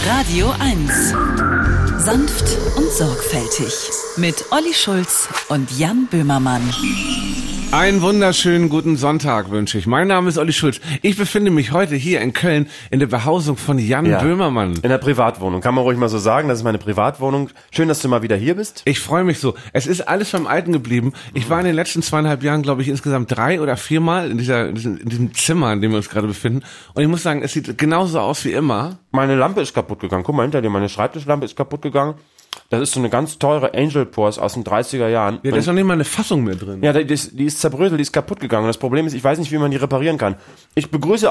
Radio 1. Sanft und sorgfältig. Mit Olli Schulz und Jan Böhmermann. Einen wunderschönen guten Sonntag wünsche ich. Mein Name ist Olli Schulz. Ich befinde mich heute hier in Köln in der Behausung von Jan Böhmermann. In der Privatwohnung, kann man ruhig mal so sagen. Das ist meine Privatwohnung. Schön, dass du mal wieder hier bist. Ich freue mich so. Es ist alles beim Alten geblieben. Ich war in den letzten 2,5 Jahren, glaube ich, insgesamt 3 oder 4 Mal in diesem Zimmer, in dem wir uns gerade befinden. Und ich muss sagen, es sieht genauso aus wie immer. Meine Lampe ist kaputt gegangen. Guck mal hinter dir, meine Schreibtischlampe ist kaputt gegangen. Das ist so eine ganz teure Angel Pores aus den 30er Jahren. Ja, da ist noch nicht mal eine Fassung mehr drin. Ja, die ist zerbröselt, die ist kaputt gegangen. Und das Problem ist, ich weiß nicht, wie man die reparieren kann. Ich begrüße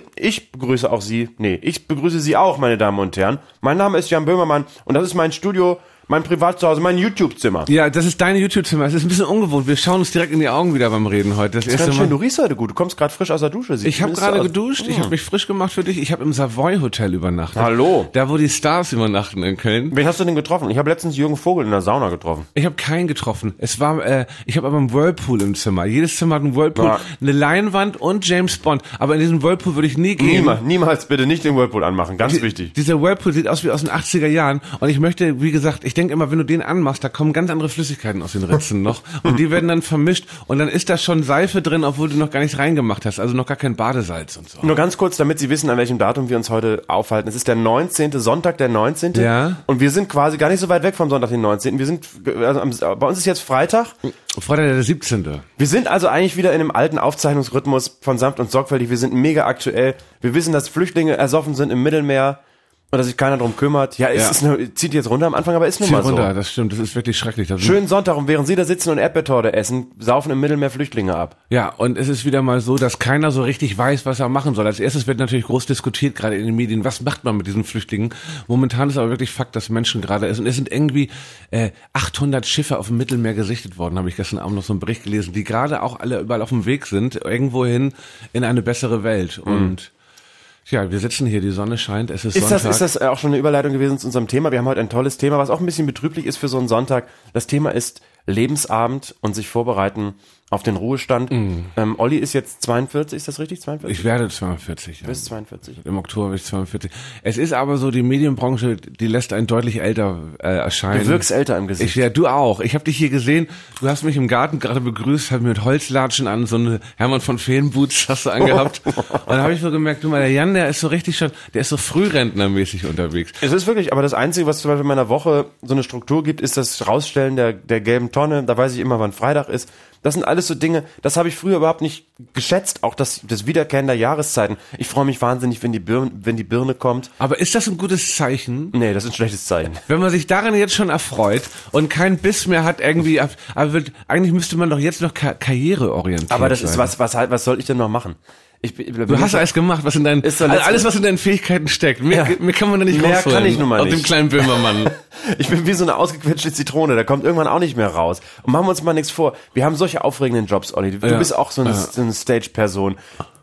Sie auch, meine Damen und Herren. Mein Name ist Jan Böhmermann und das ist mein Studio, mein Privatzuhause, mein YouTube-Zimmer. Ja, das ist deine YouTube-Zimmer. Es ist ein bisschen ungewohnt. Wir schauen uns direkt in die Augen wieder beim Reden heute. Das ist ganz schön. Du riechst heute gut. Du kommst gerade frisch aus der Dusche. Ich habe gerade geduscht. Ich habe mich frisch gemacht für dich. Ich habe im Savoy Hotel übernachtet. Hallo. Da, wo die Stars übernachten in Köln. Wen hast du denn getroffen? Ich habe letztens Jürgen Vogel in der Sauna getroffen. Ich habe keinen getroffen. Ich habe aber einen Whirlpool im Zimmer. Jedes Zimmer hat einen Whirlpool, eine Leinwand und James Bond. Aber in diesen Whirlpool würde ich nie gehen. Niemals bitte nicht den Whirlpool anmachen. Ganz wichtig. Dieser Whirlpool sieht aus wie aus den 80er Jahren. Und ich möchte, wie gesagt, ich denke immer, wenn du den anmachst, da kommen ganz andere Flüssigkeiten aus den Ritzen noch. Und die werden dann vermischt. Und dann ist da schon Seife drin, obwohl du noch gar nichts reingemacht hast. Also noch gar kein Badesalz und so. Nur ganz kurz, damit Sie wissen, an welchem Datum wir uns heute aufhalten. Es ist der 19., Sonntag der 19. Ja. Und wir sind quasi gar nicht so weit weg vom Sonntag den 19. Wir sind, bei uns ist jetzt Freitag. Freitag der 17. Wir sind also eigentlich wieder in dem alten Aufzeichnungsrhythmus von sanft und sorgfältig. Wir sind mega aktuell. Wir wissen, dass Flüchtlinge ersoffen sind im Mittelmeer. Und dass sich keiner drum kümmert. Zieht jetzt runter am Anfang, aber ist nun mal so. Runter, das stimmt, das ist wirklich schrecklich. Schönen Sonntag und während Sie da sitzen und Erdbeertorte essen, saufen im Mittelmeer Flüchtlinge ab. Ja, und es ist wieder mal so, dass keiner so richtig weiß, was er machen soll. Als erstes wird natürlich groß diskutiert, gerade in den Medien, was macht man mit diesen Flüchtlingen? Momentan ist aber wirklich Fakt, dass Menschen gerade und es sind irgendwie 800 Schiffe auf dem Mittelmeer gesichtet worden, habe ich gestern Abend noch so einen Bericht gelesen, die gerade auch alle überall auf dem Weg sind, irgendwohin in eine bessere Welt. Und ja, wir sitzen hier, die Sonne scheint, es ist Sonntag. Ist das auch schon eine Überleitung gewesen zu unserem Thema? Wir haben heute ein tolles Thema, was auch ein bisschen betrüblich ist für so einen Sonntag. Das Thema ist Lebensabend und sich vorbereiten auf den Ruhestand. Olli ist jetzt 42, ist das richtig? 42? Ich werde 42. Du bist 42. Im Oktober bin ich 42. Es ist aber so, die Medienbranche, die lässt einen deutlich älter erscheinen. Du wirkst älter im Gesicht. Ja, du auch. Ich habe dich hier gesehen, du hast mich im Garten gerade begrüßt, hast mir mit Holzlatschen an, so eine Hermann von Feen-Boots hast du angehabt. Und dann habe ich so gemerkt, du mal, der Jan, der ist so richtig schon, der ist so frührentnermäßig unterwegs. Es ist wirklich, aber das Einzige, was zum Beispiel in meiner Woche so eine Struktur gibt, ist das Rausstellen der gelben Tonne. Da weiß ich immer, wann Freitag ist. Das sind alles so Dinge, das habe ich früher überhaupt nicht geschätzt, auch das Wiederkehren der Jahreszeiten. Ich freue mich wahnsinnig, wenn die Birne kommt. Aber ist das ein gutes Zeichen? Nee, das ist ein schlechtes Zeichen. Wenn man sich daran jetzt schon erfreut und keinen Biss mehr hat irgendwie, eigentlich müsste man doch jetzt noch karriereorientiert sein. Aber das ist was soll ich denn noch machen? Du hast alles gemacht, was in deinen, alles was in deinen Fähigkeiten steckt. Mehr kann man da nicht rausholen. Mehr kann ich nun mal nicht. Auf dem kleinen Böhmermann. Ich bin wie so eine ausgequetschte Zitrone, da kommt irgendwann auch nicht mehr raus. Und machen wir uns mal nichts vor. Wir haben solche aufregenden Jobs, Olli. Du bist auch so eine Stage-Person.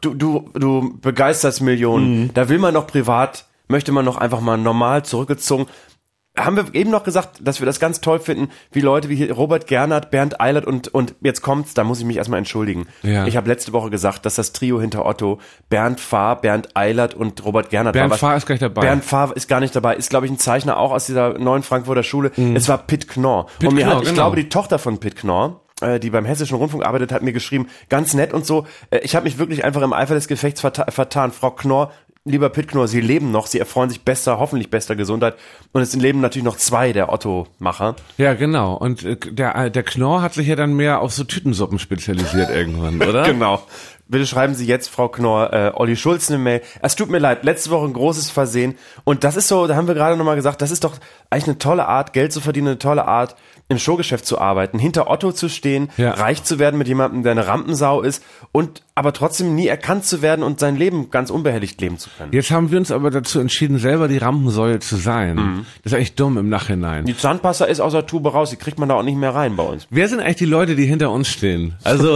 Du begeisterst Millionen. Da will man noch privat, möchte man noch einfach mal normal zurückgezogen. Haben wir eben noch gesagt, dass wir das ganz toll finden, wie Leute wie hier Robert Gernhardt, Bernd Eilert und jetzt kommt's, da muss ich mich erstmal entschuldigen. Ja. Ich habe letzte Woche gesagt, dass das Trio hinter Otto, Bernd Fahr, Bernd Eilert und Robert Gernhardt war. Bernd Fahr ist gar nicht dabei. Bernd Fahr ist gar nicht dabei, ist glaube ich ein Zeichner auch aus dieser neuen Frankfurter Schule. Es war Pitt Knorr. Ich glaube, die Tochter von Pitt Knorr, die beim Hessischen Rundfunk arbeitet, hat mir geschrieben, ganz nett und so. Ich habe mich wirklich einfach im Eifer des Gefechts vertan. Frau Knorr, lieber Pitt Knorr, Sie leben noch, Sie erfreuen sich hoffentlich bester Gesundheit. Und es leben natürlich noch 2 der Otto-Macher. Ja, genau. Und der Knorr hat sich ja dann mehr auf so Tütensuppen spezialisiert irgendwann, oder? Genau. Bitte schreiben Sie jetzt, Frau Knorr, Olli Schulz eine Mail. Es tut mir leid, letzte Woche ein großes Versehen. Und das ist so, da haben wir gerade nochmal gesagt, das ist doch eigentlich eine tolle Art, Geld zu verdienen, eine tolle Art, im Showgeschäft zu arbeiten, hinter Otto zu stehen, reich zu werden mit jemandem, der eine Rampensau ist und aber trotzdem nie erkannt zu werden und sein Leben ganz unbehelligt leben zu können. Jetzt haben wir uns aber dazu entschieden, selber die Rampensäule zu sein. Das ist eigentlich dumm im Nachhinein. Die Zahnpasta ist aus der Tube raus, die kriegt man da auch nicht mehr rein bei uns. Wer sind eigentlich die Leute, die hinter uns stehen? Also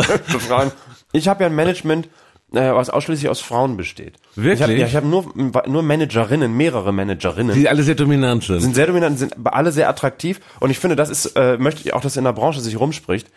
ich habe ja ein Management, was ausschließlich aus Frauen besteht. Wirklich? Ich habe nur Managerinnen, mehrere Managerinnen. Die alle sehr dominant sind. Sind sehr dominant, sind alle sehr attraktiv. Und ich finde, das ist, möchte ich auch, dass in der Branche sich rumspricht.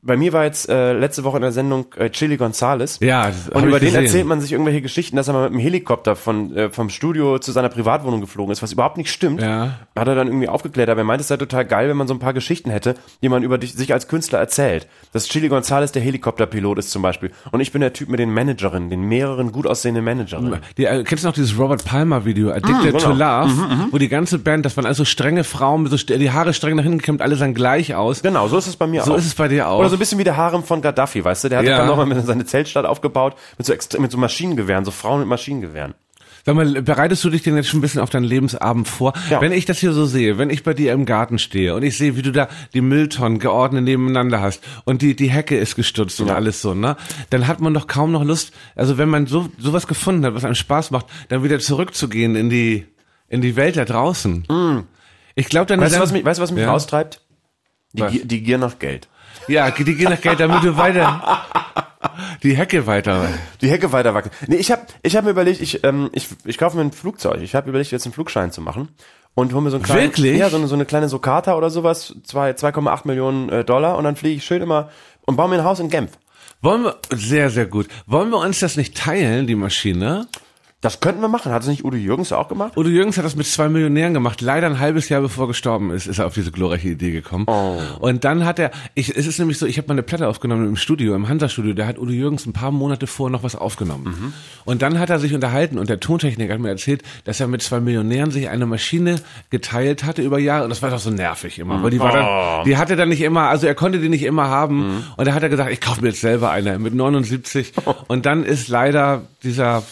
bei mir war jetzt letzte Woche in der Sendung Chili Gonzales. Ja, und über den erzählt man sich irgendwelche Geschichten, dass er mal mit dem Helikopter vom Studio zu seiner Privatwohnung geflogen ist, was überhaupt nicht stimmt. Ja. Hat er dann irgendwie aufgeklärt, aber er meint, es sei total geil, wenn man so ein paar Geschichten hätte, die man über sich als Künstler erzählt. Dass Chili Gonzales der Helikopterpilot ist zum Beispiel. Und ich bin der Typ mit den Managerinnen, den mehreren gut aussehenden Managerinnen. Kennst du noch dieses Robert Palmer Video, Addicted to Love, wo die ganze Band, das waren also strenge Frauen, so die Haare streng nach hinten gekämmt, alle sahen gleich aus. Genau, so ist es bei mir auch. So ist es bei dir auch. Oder so ein bisschen wie der Harem von Gaddafi, weißt du? Der hat dann nochmal mit seine Zeltstadt aufgebaut, mit so Maschinengewehren, so Frauen mit Maschinengewehren. Sag mal, bereitest du dich denn jetzt schon ein bisschen auf deinen Lebensabend vor? Ja. Wenn ich das hier so sehe, wenn ich bei dir im Garten stehe und ich sehe, wie du da die Mülltonnen geordnet nebeneinander hast und die Hecke ist gestutzt und alles so, ne? Dann hat man doch kaum noch Lust, also wenn man sowas gefunden hat, was einem Spaß macht, dann wieder zurückzugehen in die Welt da draußen. Ich glaube dann... Weißt du, was mich raustreibt? Die Gier nach Geld. Ja, die Gier nach Geld, damit du weiter... Die Hecke weiter wachsen. Nee, ich hab mir überlegt, ich kaufe mir ein Flugzeug. Ich habe überlegt, jetzt einen Flugschein zu machen und hole mir so einen kleinen, wirklich? Ja, so eine kleine Socata oder sowas, 2,8 Millionen $, und dann fliege ich schön immer und baue mir ein Haus in Genf. Sehr, sehr gut. Wollen wir uns das nicht teilen, die Maschine? Das könnten wir machen. Hat es nicht Udo Jürgens auch gemacht? Udo Jürgens hat das mit 2 Millionären gemacht. Leider ein halbes Jahr bevor er gestorben ist er auf diese glorreiche Idee gekommen. Oh. Und dann hat es ist nämlich so, ich habe mal eine Platte aufgenommen im Studio, im Hansa-Studio, da hat Udo Jürgens ein paar Monate vorher noch was aufgenommen. Und dann hat er sich unterhalten und der Tontechniker hat mir erzählt, dass er mit 2 Millionären sich eine Maschine geteilt hatte über Jahre. Und das war doch so nervig immer, weil die hatte dann nicht immer, also er konnte die nicht immer haben. Und da hat er gesagt, ich kaufe mir jetzt selber eine mit 79. Und dann ist leider dieser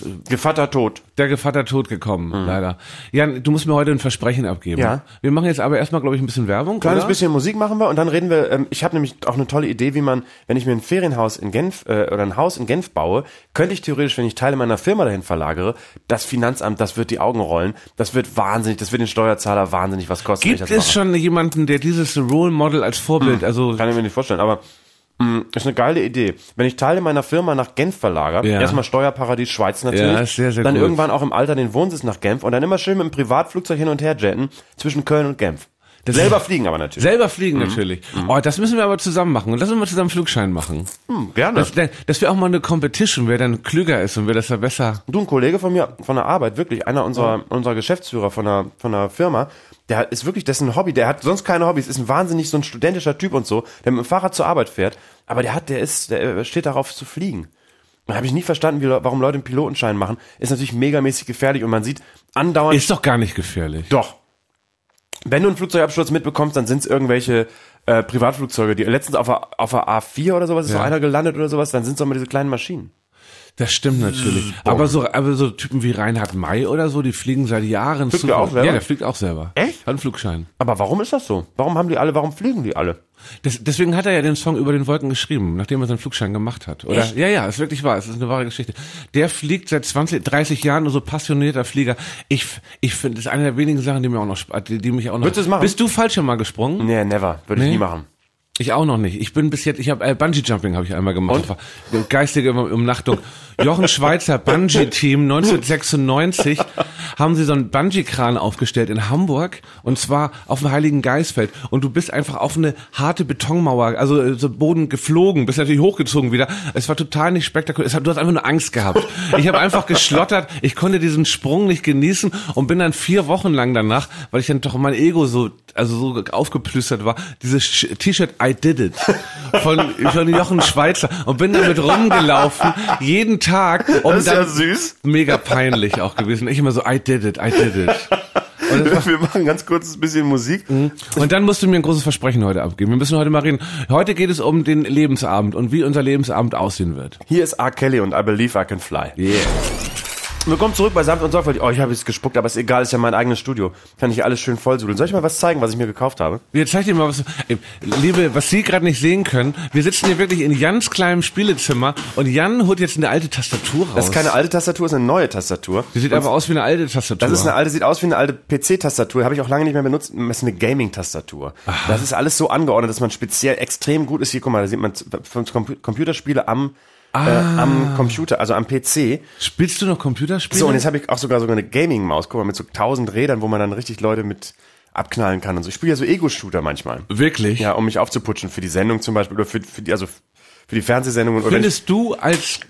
der Gevatter tot gekommen, leider. Jan, du musst mir heute ein Versprechen abgeben. Ja. Wir machen jetzt aber erstmal, glaube ich, ein bisschen Werbung. Kleines bisschen Musik machen wir und dann reden wir, ich habe nämlich auch eine tolle Idee, wie man, wenn ich mir ein Ferienhaus in Genf oder ein Haus in Genf baue, könnte ich theoretisch, wenn ich Teile meiner Firma dahin verlagere, das Finanzamt, das wird die Augen rollen, das wird den Steuerzahler wahnsinnig was kosten. Gibt es schon jemanden, der dieses Role Model als Vorbild, also... Kann ich mir nicht vorstellen, aber... ist eine geile Idee. Wenn ich Teile meiner Firma nach Genf verlagere, erstmal Steuerparadies Schweiz natürlich, sehr, sehr dann gut. Irgendwann auch im Alter den Wohnsitz nach Genf und dann immer schön mit dem Privatflugzeug hin und her jetten zwischen Köln und Genf. Selber fliegen aber natürlich. Natürlich. Oh, das müssen wir aber zusammen machen. Und lass uns mal zusammen Flugschein machen. Gerne. Das wäre auch mal eine Competition, wer dann klüger ist und wer das da besser... Du, ein Kollege von mir, von der Arbeit, wirklich, einer unserer Geschäftsführer von der Firma, der ist wirklich, das ist ein Hobby, der hat sonst keine Hobbys, ist ein wahnsinnig so ein studentischer Typ und so, der mit dem Fahrrad zur Arbeit fährt, aber der steht darauf zu fliegen. Da habe ich nie verstanden, warum Leute einen Pilotenschein machen. Ist natürlich megamäßig gefährlich und man sieht andauernd... Ist doch gar nicht gefährlich. Doch. Wenn du einen Flugzeugabsturz mitbekommst, dann sind es irgendwelche Privatflugzeuge, die letztens auf der A4 oder sowas ist so einer gelandet oder sowas, dann sind es immer diese kleinen Maschinen. Das stimmt natürlich. Aber so Typen wie Reinhard May oder so, die fliegen seit Jahren Fliegt der auch selber? Ja, der fliegt auch selber. Echt? Hat einen Flugschein. Aber warum ist das so? Warum fliegen die alle? Deswegen hat er ja den Song Über den Wolken geschrieben, nachdem er seinen Flugschein gemacht hat. Oder? Echt? Ja, ist wirklich wahr. Es ist eine wahre Geschichte. Der fliegt seit 30 Jahren, nur so passionierter Flieger. Ich finde, das ist eine der wenigen Sachen, die mich auch noch... Würdest du es machen? Bist du Fallschirm mal gesprungen? Nee, never. Würde ich nie machen. Ich auch noch nicht. Ich bin bis jetzt, Bungee-Jumping habe ich einmal gemacht. Und? Geistige Umnachtung. Jochen Schweizer Bungee-Team 1996 haben sie so einen Bungee-Kran aufgestellt in Hamburg und zwar auf dem Heiligen Geistfeld und du bist einfach auf eine harte Betonmauer, also so Boden geflogen, bist natürlich hochgezogen wieder. Es war total nicht spektakulär. Du hast einfach nur Angst gehabt. Ich habe einfach geschlottert. Ich konnte diesen Sprung nicht genießen und bin dann 4 Wochen lang danach, weil ich dann doch mein Ego so aufgeplüstert war, dieses T-Shirt I Did It von Jochen Schweizer und bin damit rumgelaufen, jeden Tag. Das ist ja süß. Mega peinlich auch gewesen. Ich immer so, I did it. Und wir machen ganz kurz ein bisschen Musik. Und dann musst du mir ein großes Versprechen heute abgeben. Wir müssen heute mal reden. Heute geht es um den Lebensabend und wie unser Lebensabend aussehen wird. Hier ist R. Kelly und I Believe I Can Fly. Yeah. Willkommen zurück bei Sanft und Sorgfältig. Oh, ich habe jetzt gespuckt, aber ist egal, ist ja mein eigenes Studio. Kann ich alles schön vollsudeln. Soll ich mal was zeigen, was ich mir gekauft habe? Jetzt zeig dir mal was. Liebe, was Sie gerade nicht sehen können, wir sitzen hier wirklich in Jans kleinem Spielezimmer und Jan holt jetzt eine alte Tastatur raus. Das ist keine alte Tastatur, das ist eine neue Tastatur. Die sieht aber aus wie eine alte Tastatur. Sieht aus wie eine alte PC-Tastatur. Habe ich auch lange nicht mehr benutzt. Das ist eine Gaming-Tastatur. Das ist alles so angeordnet, dass man speziell extrem gut ist. Hier, guck mal, da sieht man Computerspiele am Computer, also am PC. Spielst du noch Computerspiele? So, und jetzt habe ich auch sogar eine Gaming-Maus, guck mal, mit so 1000 Rädern, wo man dann richtig Leute mit abknallen kann und so. Ich spiele ja so Ego-Shooter manchmal. Wirklich? Ja, um mich aufzuputschen für die Sendung zum Beispiel oder für die Fernsehsendungen. Findest du als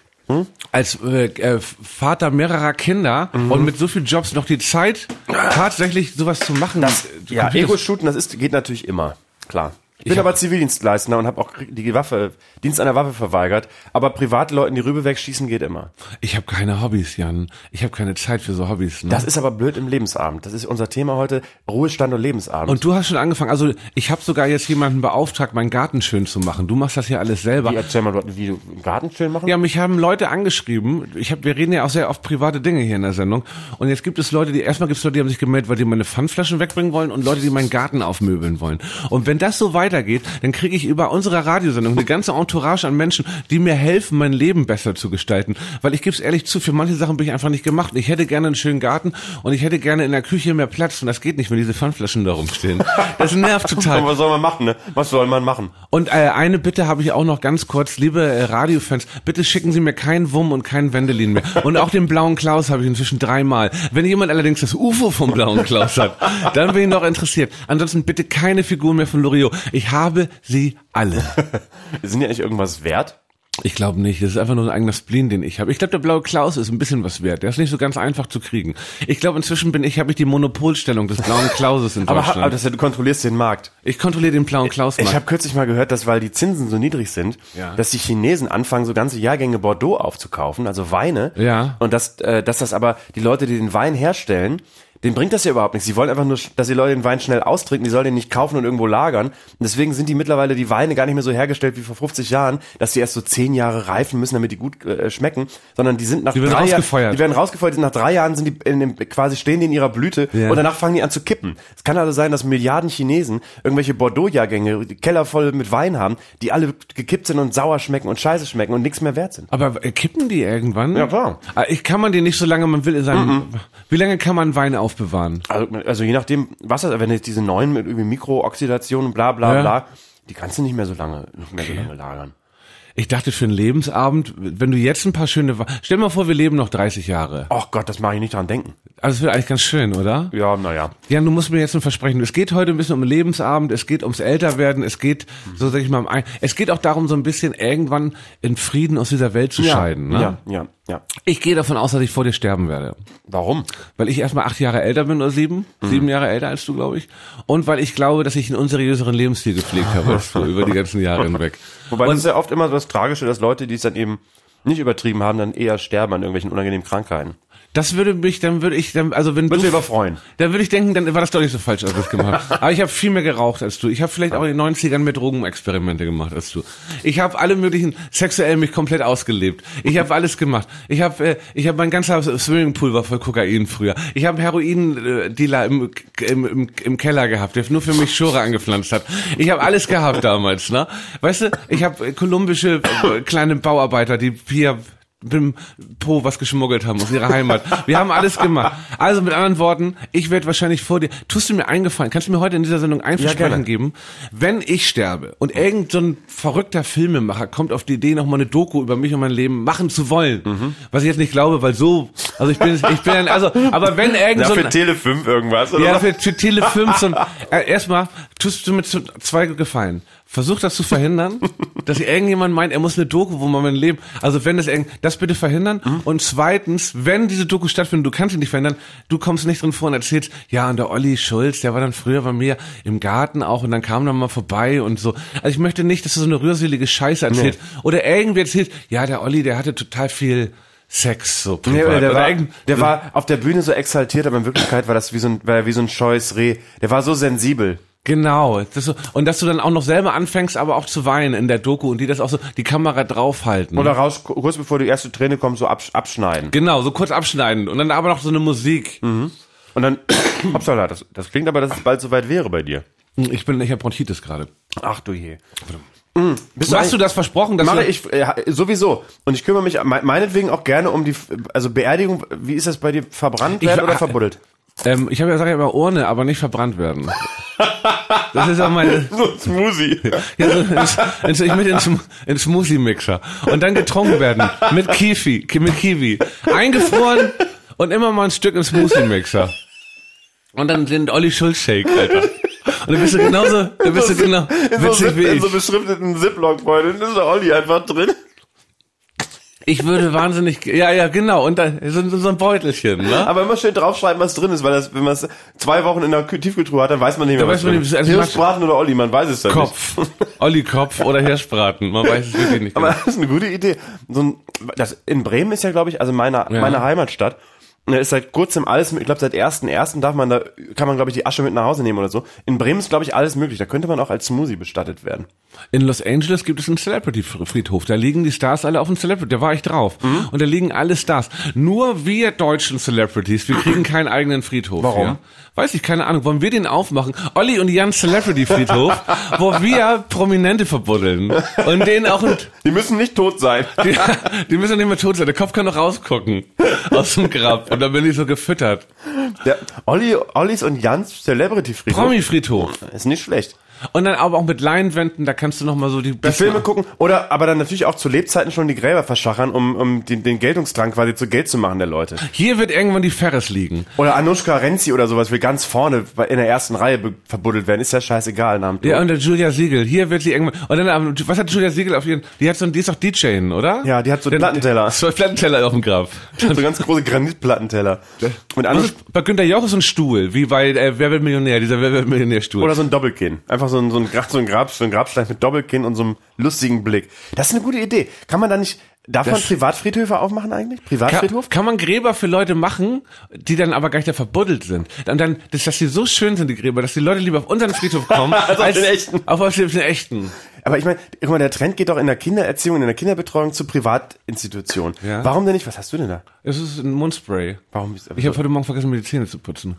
Vater mehrerer Kinder und mit so vielen Jobs noch die Zeit, tatsächlich sowas zu machen? Ja, Ego-Shooten, geht natürlich immer, klar. Ich bin aber Zivildienstleister und habe auch Dienst an der Waffe verweigert. Aber Privatleuten die Rübe wegschießen geht immer. Ich habe keine Hobbys, Jan. Ich habe keine Zeit für so Hobbys. Ne? Das ist aber blöd im Lebensabend. Das ist unser Thema heute, Ruhestand und Lebensabend. Und du hast schon angefangen. Also ich habe sogar jetzt jemanden beauftragt, meinen Garten schön zu machen. Du machst das hier alles selber. Erzähl mal, wie du einen Garten schön machen? Ja, mich haben Leute angeschrieben. Wir reden ja auch sehr oft private Dinge hier in der Sendung. Und jetzt gibt es Leute, die haben sich gemeldet, weil die meine Pfandflaschen wegbringen wollen und Leute, die meinen Garten aufmöbeln wollen. Und wenn das so weitergeht, dann kriege ich über unsere Radiosendung eine ganze Entourage an Menschen, die mir helfen, mein Leben besser zu gestalten. Weil ich gebe es ehrlich zu, für manche Sachen bin ich einfach nicht gemacht. Ich hätte gerne einen schönen Garten und ich hätte gerne in der Küche mehr Platz und das geht nicht, wenn diese Pfandflaschen da rumstehen. Das nervt total. Was soll man machen, ne? Was soll man machen? Und eine Bitte habe ich auch noch ganz kurz, liebe Radiofans, bitte schicken Sie mir keinen Wumm und keinen Wendelin mehr. Und auch den blauen Klaus habe ich inzwischen 3-mal. Wenn jemand allerdings das UFO vom blauen Klaus hat, dann bin ich noch interessiert. Ansonsten bitte keine Figuren mehr von Loriot. Ich habe sie alle. Sind die eigentlich irgendwas wert? Ich glaube nicht. Das ist einfach nur ein eigener Spleen, den ich habe. Ich glaube, der blaue Klaus ist ein bisschen was wert. Der ist nicht so ganz einfach zu kriegen. Ich glaube, inzwischen habe ich die Monopolstellung des blauen Klauses in Deutschland. Aber du kontrollierst den Markt. Ich kontrolliere den blauen Klaus-Markt. Ich habe kürzlich mal gehört, dass weil die Zinsen so niedrig sind, dass die Chinesen anfangen, so ganze Jahrgänge Bordeaux aufzukaufen, also Weine. Ja. Und dass das aber die Leute, die den Wein herstellen, denen bringt das ja überhaupt nichts. Sie wollen einfach nur, dass die Leute den Wein schnell austrinken, die sollen den nicht kaufen und irgendwo lagern. Und deswegen sind die mittlerweile die Weine gar nicht mehr so hergestellt wie vor 50 Jahren, dass die erst so 10 Jahre reifen müssen, damit die gut schmecken, sondern die sind nach 3 Jahren, die werden rausgefeuert, nach 3 Jahren sind die quasi stehen die in ihrer Blüte und danach fangen die an zu kippen. Es kann also sein, dass Milliarden Chinesen irgendwelche Bordeaux-Jahrgänge, Keller voll mit Wein haben, die alle gekippt sind und sauer schmecken und scheiße schmecken und nichts mehr wert sind. Aber kippen die irgendwann? Ja, klar. Kann man die nicht, solange man will, wie lange kann man Wein aufbewahren? Also je nachdem, wenn jetzt diese neuen mit irgendwie Mikrooxidation und bla bla bla, die kannst du nicht mehr so lange lagern. Ich dachte für einen Lebensabend, wenn du jetzt ein paar stell dir mal vor, wir leben noch 30 Jahre. Ach Gott, das mache ich nicht dran denken. Also das wird eigentlich ganz schön, oder? Ja, naja. Jan, du musst mir jetzt ein Versprechen. Es geht heute ein bisschen um den Lebensabend, es geht ums Älterwerden, es geht, so sag ich mal, es geht auch darum, so ein bisschen irgendwann in Frieden aus dieser Welt zu scheiden. Ne? Ja. Ich gehe davon aus, dass ich vor dir sterben werde. Warum? Weil ich erstmal 8 Jahre älter bin oder 7 Jahre älter als du, glaube ich. Und weil ich glaube, dass ich einen unseriöseren Lebensstil gepflegt habe als du über die ganzen Jahre hinweg. Wobei das ist ja oft immer so das Tragische, dass Leute, die es dann eben nicht übertrieben haben, dann eher sterben an irgendwelchen unangenehmen Krankheiten. Das würde mich, würde ich freuen. Dann würde ich denken, dann war das doch nicht so falsch, als ich es gemacht habe. Aber ich habe viel mehr geraucht als du. Ich habe vielleicht auch in den 90ern mehr Drogenexperimente gemacht als du. Ich habe alle möglichen sexuell mich komplett ausgelebt. Ich habe alles gemacht. Ich habe mein ganzer Swimmingpool war voll Kokain früher. Ich habe Heroin-Dealer im Keller gehabt, der nur für mich Schore angepflanzt hat. Ich habe alles gehabt damals, ne? Weißt du, ich habe kolumbische kleine Bauarbeiter, die hier mit dem Po was geschmuggelt haben aus ihrer Heimat. Wir haben alles gemacht. Also mit anderen Worten, ich werde wahrscheinlich vor dir, tust du mir einen Gefallen, kannst du mir heute in dieser Sendung ein Versprechen geben, wenn ich sterbe und irgend so ein verrückter Filmemacher kommt auf die Idee, noch mal eine Doku über mich und mein Leben machen zu wollen, was ich jetzt nicht glaube, weil aber wenn irgend so ein... für Tele 5 irgendwas, oder? Ja, für Tele 5 erstmal tust du mir 2 Gefallen. Versuch das zu verhindern, dass irgendjemand meint, er muss eine Doku, wo man mein Leben, also wenn das bitte verhindern. Und zweitens, wenn diese Doku stattfindet, du kannst sie nicht verhindern, du kommst nicht drin vor und erzählst, ja, und der Olli Schulz, der war dann früher bei mir im Garten auch und dann kam er mal vorbei und so. Also ich möchte nicht, dass du so eine rührselige Scheiße erzählst. Nee. Oder irgendwie erzählst, ja, der Olli, der hatte total viel Sex, so privat. Nee, der war auf der Bühne so exaltiert, aber in Wirklichkeit war das wie so ein scheues Reh. Der war so sensibel. Genau, und dass du dann auch noch selber anfängst, aber auch zu weinen in der Doku und die das auch so, die Kamera draufhalten. Oder kurz bevor die erste Träne kommt, so abschneiden. Genau, so kurz abschneiden und dann aber noch so eine Musik. Und dann, hoppsala, das klingt aber, dass es bald soweit wäre bei dir. Ich habe Bronchitis gerade. Ach du je. Hast du das versprochen? Mache ich sowieso. Und ich kümmere mich meinetwegen auch gerne um die Beerdigung. Wie ist das bei dir? Verbrannt werden oder verbuddelt? Ich habe ja immer Urne, aber nicht verbrannt werden. Das ist auch meine... So ein Smoothie. Ja, ich möchte in einen Smoothie-Mixer. Und dann getrunken werden. Mit Kiwi. Eingefroren und immer mal ein Stück im Smoothie-Mixer. Und dann den Olli Schulz Shake, Alter. Und dann bist du genauso witzig wie ich. In so beschrifteten Ziploc-Beuteln ist der Olli einfach drin. Ich würde wahnsinnig, ja, genau, und da so ein Beutelchen, ne? Aber immer schön draufschreiben, was drin ist, weil wenn man es 2 Wochen in der Tiefkühltruhe hat, dann weiß man nicht mehr, was drin ist. Hirschbraten oder Olli, man weiß es dann Kopf. Nicht. Olli Kopf oder Hirschbraten, man weiß es wirklich nicht. Aber das ist eine gute Idee. In Bremen ist ja, glaube ich, also meine Heimatstadt, ist seit kurzem alles, ich glaube seit 1.1. kann man, glaube ich, die Asche mit nach Hause nehmen oder so. In Bremen ist, glaube ich, alles möglich. Da könnte man auch als Smoothie bestattet werden. In Los Angeles gibt es einen Celebrity-Friedhof. Da liegen die Stars alle auf dem Celebrity. Da war ich drauf. Und da liegen alle Stars. Nur wir deutschen Celebrities, wir kriegen keinen eigenen Friedhof. Warum? Ja? Weiß ich, keine Ahnung. Wollen wir den aufmachen? Olli und Jan Celebrity-Friedhof, wo wir Prominente verbuddeln. Und denen auch die müssen nicht tot sein. Die müssen nicht mehr tot sein. Der Kopf kann noch rausgucken aus dem Grab. Und dann bin ich so gefüttert. Der Ollis und Jans Celebrity-Friedhof. Promi-Friedhof. Ist nicht schlecht. Und dann aber auch mit Leinwänden, da kannst du noch mal so die Filme gucken aber dann natürlich auch zu Lebzeiten schon die Gräber verschachern, um den Geltungsdrang quasi zu Geld zu machen der Leute. Hier wird irgendwann die Ferris liegen. Oder Anushka Renzi oder sowas will ganz vorne in der ersten Reihe verbuddelt werden, ist ja scheißegal. Ja, und der Julia Siegel, hier wird sie irgendwann, und dann, was hat Julia Siegel auf ihren, die ist doch DJ, oder? Ja, die hat so Plattenteller. 2 Plattenteller auf dem Grab. So ganz große Granitplattenteller. Bei Günter Jauch ist so ein Stuhl, wie bei Wer wird Millionär, dieser Wer wird Millionär-Stuhl. Oder so ein Doppelkinn. Einfach so ein Grabstein mit Doppelkinn und so einem lustigen Blick. Das ist eine gute Idee. Darf man Privatfriedhöfe aufmachen eigentlich? Privatfriedhof? Kann man Gräber für Leute machen, die dann aber gar nicht da verbuddelt sind. Und dann, dass die so schön sind, die Gräber, dass die Leute lieber auf unseren Friedhof kommen, als auf den echten. Auf den echten. Aber ich meine, guck mal, der Trend geht doch in der Kindererziehung, in der Kinderbetreuung zu Privatinstitutionen. Ja. Warum denn nicht? Was hast du denn da? Es ist ein Mundspray. Ich habe heute Morgen vergessen, mir die Zähne zu putzen.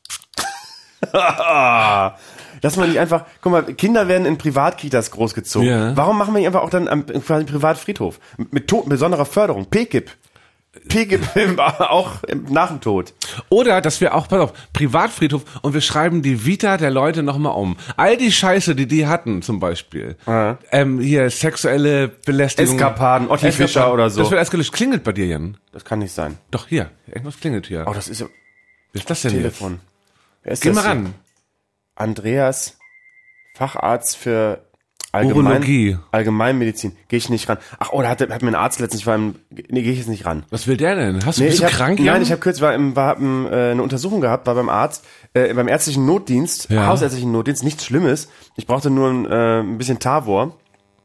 Dass man nicht einfach, guck mal, Kinder werden in Privatkitas großgezogen. Ja. Warum machen wir nicht einfach auch dann quasi einen Privatfriedhof? Mit besonderer Förderung. PKIP auch nach dem Tod. Oder, dass wir auch, pass auf, Privatfriedhof und wir schreiben die Vita der Leute nochmal um. All die Scheiße, die hatten zum Beispiel. Hier, sexuelle Belästigung. Eskapaden, Otti Fischer oder so. Das wird erst gelöscht. Klingelt bei dir, Jan? Das kann nicht sein. Doch, hier. Irgendwas klingelt hier. Oh, das ist ja... Was ist das denn Telefon. Jetzt? Wer ist Geh das mal hier? ran. Andreas, Facharzt für Allgemeinmedizin. Gehe ich nicht ran. Ach, da hat mir ein Arzt letztens, gehe ich jetzt nicht ran. Was will der denn? Bist du krank? Nein, ich habe kürzlich eine Untersuchung gehabt, war beim Arzt, beim ärztlichen Notdienst, hausärztlichen Notdienst, nichts Schlimmes. Ich brauchte nur ein bisschen Tavor.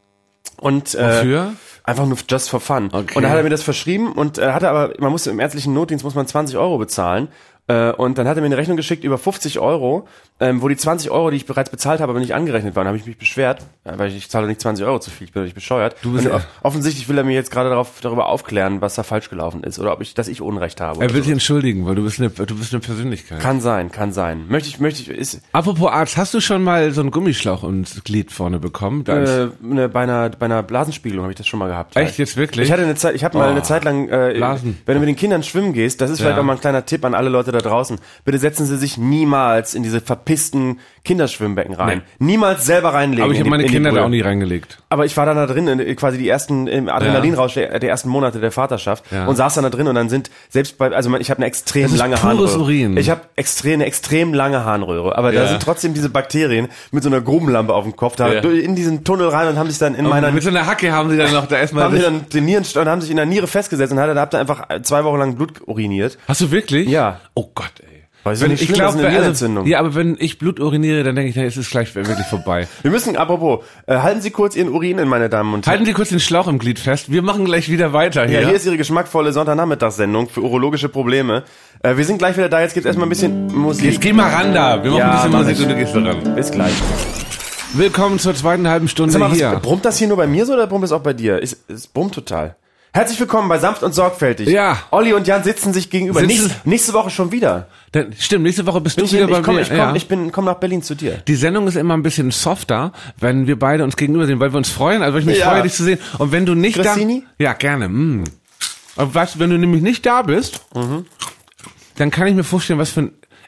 Und wofür? Einfach nur just for fun. Okay. Und dann hat er mir das verschrieben und man musste im ärztlichen Notdienst 20 € bezahlen. Und dann hat er mir eine Rechnung geschickt über 50 €, wo die 20 €, die ich bereits bezahlt habe, aber nicht angerechnet waren. Da habe ich mich beschwert, weil ich zahle nicht 20 € zu viel, ich bin nicht bescheuert. Offensichtlich will er mir jetzt gerade darüber aufklären, was da falsch gelaufen ist oder dass ich Unrecht habe. Er will sich entschuldigen, weil du bist eine Persönlichkeit. Kann sein. Apropos Arzt, hast du schon mal so einen Gummischlauch ins Glied vorne bekommen? Bei einer Blasenspiegelung habe ich das schon mal gehabt. Echt, jetzt wirklich? Ich habe mal eine Zeit lang, wenn du mit den Kindern schwimmen gehst, das ist vielleicht auch mal ein kleiner Tipp an alle Leute da draußen. Bitte setzen Sie sich niemals in diese verpissten Kinderschwimmbecken rein. Nee. Niemals selber reinlegen. Aber ich habe meine Kinder da auch nie reingelegt. Aber ich war dann da drin, quasi die ersten Adrenalinrausch der ersten Monate der Vaterschaft und saß dann da drin und dann sind selbst ich habe eine extrem lange Harnröhre. Urin. Ich habe eine extrem lange Harnröhre, aber da sind trotzdem diese Bakterien mit so einer Grubenlampe auf dem Kopf da in diesen Tunnel rein und haben sich dann mit so einer Hacke haben sie dann noch da erstmal haben haben sich in der Niere festgesetzt und habt ihr einfach 2 Wochen lang Blut uriniert. Hast du wirklich? Ja. Oh Gott, ey. Ich glaube, ja, aber wenn ich Blut uriniere, dann denke ich, es ist gleich wirklich vorbei. Wir müssen, apropos, halten Sie kurz Ihren Urin in, meine Damen und Herren. Halten Sie kurz den Schlauch im Glied fest. Wir machen gleich wieder weiter hier. Ja, hier ist Ihre geschmackvolle Sonntagnachmittagssendung für urologische Probleme. Wir sind gleich wieder da. Jetzt gibt's erstmal ein bisschen Musik. Jetzt geh mal ran da. Wir machen ein bisschen Musik und du gehst da ran. Bis gleich. Willkommen zur zweiten halben Stunde hier. Brummt das hier nur bei mir so oder brummt es auch bei dir? Es brummt total. Herzlich willkommen bei Sanft und Sorgfältig. Ja. Olli und Jan sitzen sich gegenüber. Nächste Woche schon wieder. Stimmt, nächste Woche bist du wieder bei mir. Ich komm nach Berlin zu dir. Die Sendung ist immer ein bisschen softer, wenn wir beide uns gegenüber sehen, weil wir uns freuen, also weil ich mich freue, dich zu sehen. Und wenn du nicht Grissini? Ja, gerne. Aber weißt du, wenn du nämlich nicht da bist, dann kann ich mir vorstellen, was für ein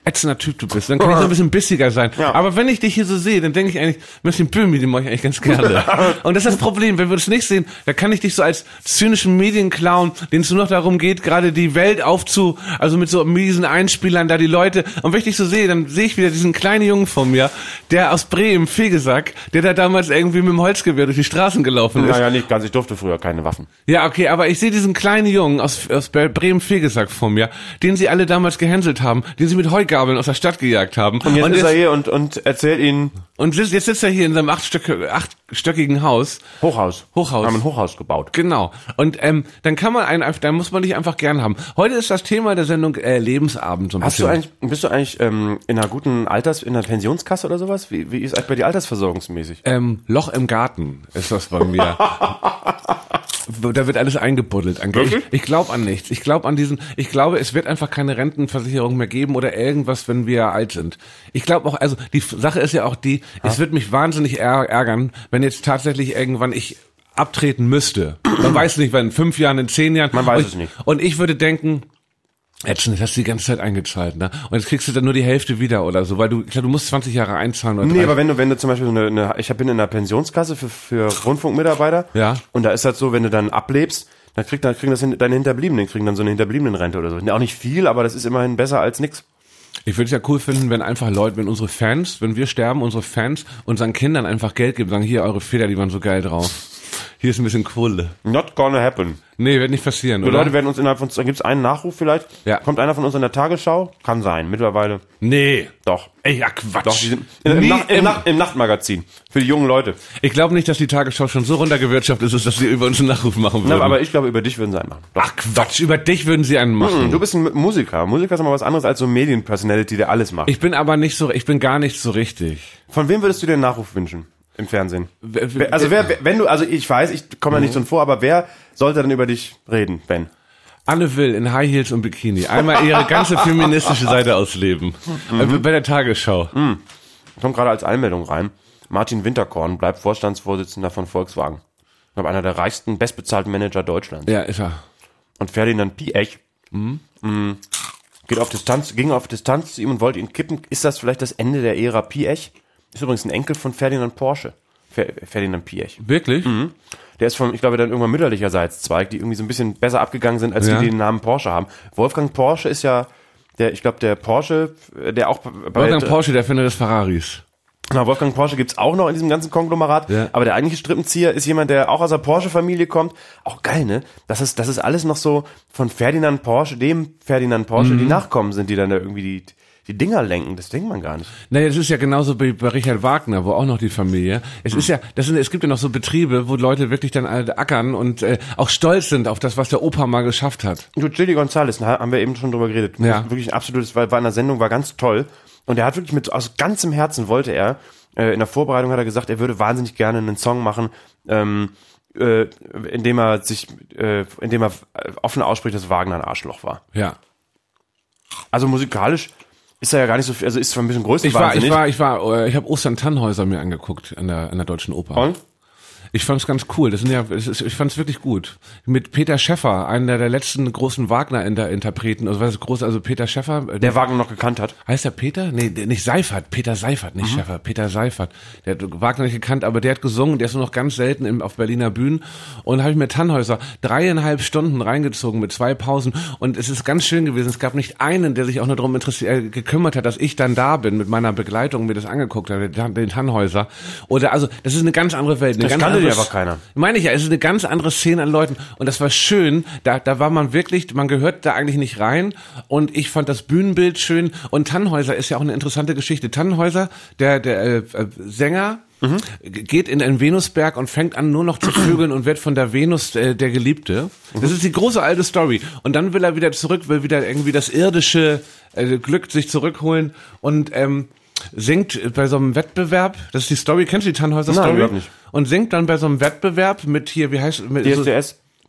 ätzender Typ du bist. Dann kann ich so ein bisschen bissiger sein. Ja. Aber wenn ich dich hier so sehe, dann denke ich eigentlich, Monsieur Böhmi, den mache ich eigentlich ganz gerne. Und das ist das Problem, wenn wir das nicht sehen, dann kann ich dich so als zynischen Medienclown, den es nur noch darum geht, gerade die Welt also mit so miesen Einspielern da die Leute. Und wenn ich dich so sehe, dann sehe ich wieder diesen kleinen Jungen vor mir, der aus Bremen, Fegesack, der da damals irgendwie mit dem Holzgewehr durch die Straßen gelaufen ist. Naja, nicht ganz. Ich durfte früher keine Waffen. Ja, okay, aber ich sehe diesen kleinen Jungen aus Bremen, Fegesack vor mir, den sie alle damals gehänselt haben, den sie mit Heugabeln aus der Stadt gejagt haben. Und jetzt ist er hier und erzählt ihnen... Und jetzt sitzt er hier in seinem achtstöckigen Haus. Hochhaus. Wir haben ein Hochhaus gebaut. Genau. Und dann kann man dann muss man dich einfach gern haben. Heute ist das Thema der Sendung Lebensabend so ein bisschen. Bist du eigentlich in einer guten in einer Pensionskasse oder sowas? Wie ist eigentlich bei dir altersversorgungsmäßig? Loch im Garten ist das bei mir. Da wird alles eingebuddelt. Ich glaube an nichts. Ich glaube, es wird einfach keine Rentenversicherung mehr geben oder irgendwas, wenn wir alt sind. Ich glaube auch, also die Sache ist ja auch es wird mich wahnsinnig ärgern, wenn jetzt tatsächlich irgendwann ich abtreten müsste. Man weiß nicht, wann, in 5 Jahren, in 10 Jahren. Man weiß es nicht. Und ich würde denken, jetzt hast du die ganze Zeit eingezahlt, ne? Und jetzt kriegst du dann nur die Hälfte wieder oder so, weil du musst 20 Jahre einzahlen oder 30. Aber wenn du zum Beispiel ich bin in einer Pensionskasse für Rundfunkmitarbeiter. Ja. Und da ist das so, wenn du dann ablebst, dann kriegen deine Hinterbliebenen, kriegen dann so eine Hinterbliebenenrente oder so. Auch nicht viel, aber das ist immerhin besser als nix. Ich würde es ja cool finden, wenn unsere Fans, wenn wir sterben, unsere Fans unseren Kindern einfach Geld geben, sagen, hier, eure Väter, die waren so geil drauf. Hier ist ein bisschen Kohle. Not gonna happen. Nee, wird nicht passieren, Die oder? Leute werden uns dann gibt's einen Nachruf vielleicht? Ja. Kommt einer von uns in der Tagesschau? Kann sein, mittlerweile. Nee. Doch. Ey, ja, Quatsch. Doch, die sind im Nachtmagazin. Für die jungen Leute. Ich glaube nicht, dass die Tagesschau schon so runtergewirtschaftet ist, dass sie über uns einen Nachruf machen würden. Na, aber ich glaube, über dich würden sie einen machen. Doch. Ach Quatsch, über dich würden sie einen machen. Du bist ein Musiker. Musiker ist immer was anderes als so ein Medienpersonality, der alles macht. Ich bin gar nicht so richtig. Von wem würdest du dir einen Nachruf wünschen? Im Fernsehen. Ich weiß, ich komme ja nicht so vor, aber wer sollte dann über dich reden, Ben? Anne Will in High Heels und Bikini. Einmal ihre ganze feministische Seite ausleben. Bei der Tagesschau. Kommt gerade als Einmeldung rein. Martin Winterkorn bleibt Vorstandsvorsitzender von Volkswagen. Ich glaube, einer der reichsten, bestbezahlten Manager Deutschlands. Ja, ist er. Und Ferdinand Piech ging auf Distanz zu ihm und wollte ihn kippen. Ist das vielleicht das Ende der Ära Piech? Ist übrigens ein Enkel von Ferdinand Porsche. Ferdinand Piech. Wirklich? Der ist ich glaube, dann irgendwann mütterlicherseits Zweig, die irgendwie so ein bisschen besser abgegangen sind, als die den Namen Porsche haben. Wolfgang Porsche ist ja der Porsche, der auch Wolfgang Porsche, der Erfinder des Ferraris. Na, Wolfgang Porsche gibt's auch noch in diesem ganzen Konglomerat, aber der eigentliche Strippenzieher ist jemand, der auch aus der Porsche-Familie kommt. Auch geil, ne? Das ist alles noch so von Ferdinand Porsche, die Nachkommen sind, die dann da irgendwie die Dinger lenken, das denkt man gar nicht. Naja, das ist ja genauso bei Richard Wagner, wo auch noch die Familie. Es gibt ja noch so Betriebe, wo Leute wirklich dann ackern und auch stolz sind auf das, was der Opa mal geschafft hat. Du, Chili González, haben wir eben schon drüber geredet. Ja. Wirklich ein absolutes, war in der Sendung, war ganz toll. Und er hat wirklich aus ganzem Herzen wollte er, in der Vorbereitung hat er gesagt, er würde wahnsinnig gerne einen Song machen, indem er offen ausspricht, dass Wagner ein Arschloch war. Ja. Also musikalisch ist er ja gar nicht so viel, also ist zwar ein bisschen größer. Ich habe Ostern Tannhäuser mir angeguckt an der Deutschen Oper. Und? Ich fand's ganz cool. Ich fand's wirklich gut. Mit Peter Schäffer, einer der letzten großen Wagner-Interpreten, also Peter Schäffer. Der Wagner noch gekannt hat. Heißt der Peter? Nee, nicht Seifert. Peter Seifert, nicht Schäffer. Peter Seifert. Der hat Wagner nicht gekannt, aber der hat gesungen. Der ist nur noch ganz selten auf Berliner Bühnen. Und habe ich mir Tannhäuser 3,5 Stunden reingezogen mit 2 Pausen. Und es ist ganz schön gewesen. Es gab nicht einen, der sich auch nur darum gekümmert hat, dass ich dann da bin mit meiner Begleitung, mir das angeguckt habe, den Tannhäuser. Das ist eine ganz andere Welt. Aber keiner. Meine ich ja, es ist eine ganz andere Szene an Leuten und das war schön, da war man wirklich, man gehört da eigentlich nicht rein und ich fand das Bühnenbild schön und Tannhäuser ist ja auch eine interessante Geschichte. Tannhäuser, der Sänger, geht in einen Venusberg und fängt an nur noch zu vögeln und wird von der Venus der Geliebte. Das ist die große alte Story und dann will er wieder zurück, will wieder irgendwie das irdische Glück sich zurückholen und singt bei so einem Wettbewerb, das ist die Story, kennst du die Tannhäuser-Story? Nein, überhaupt nicht. Und singt dann bei so einem Wettbewerb mit hier, wie heißt DSDS?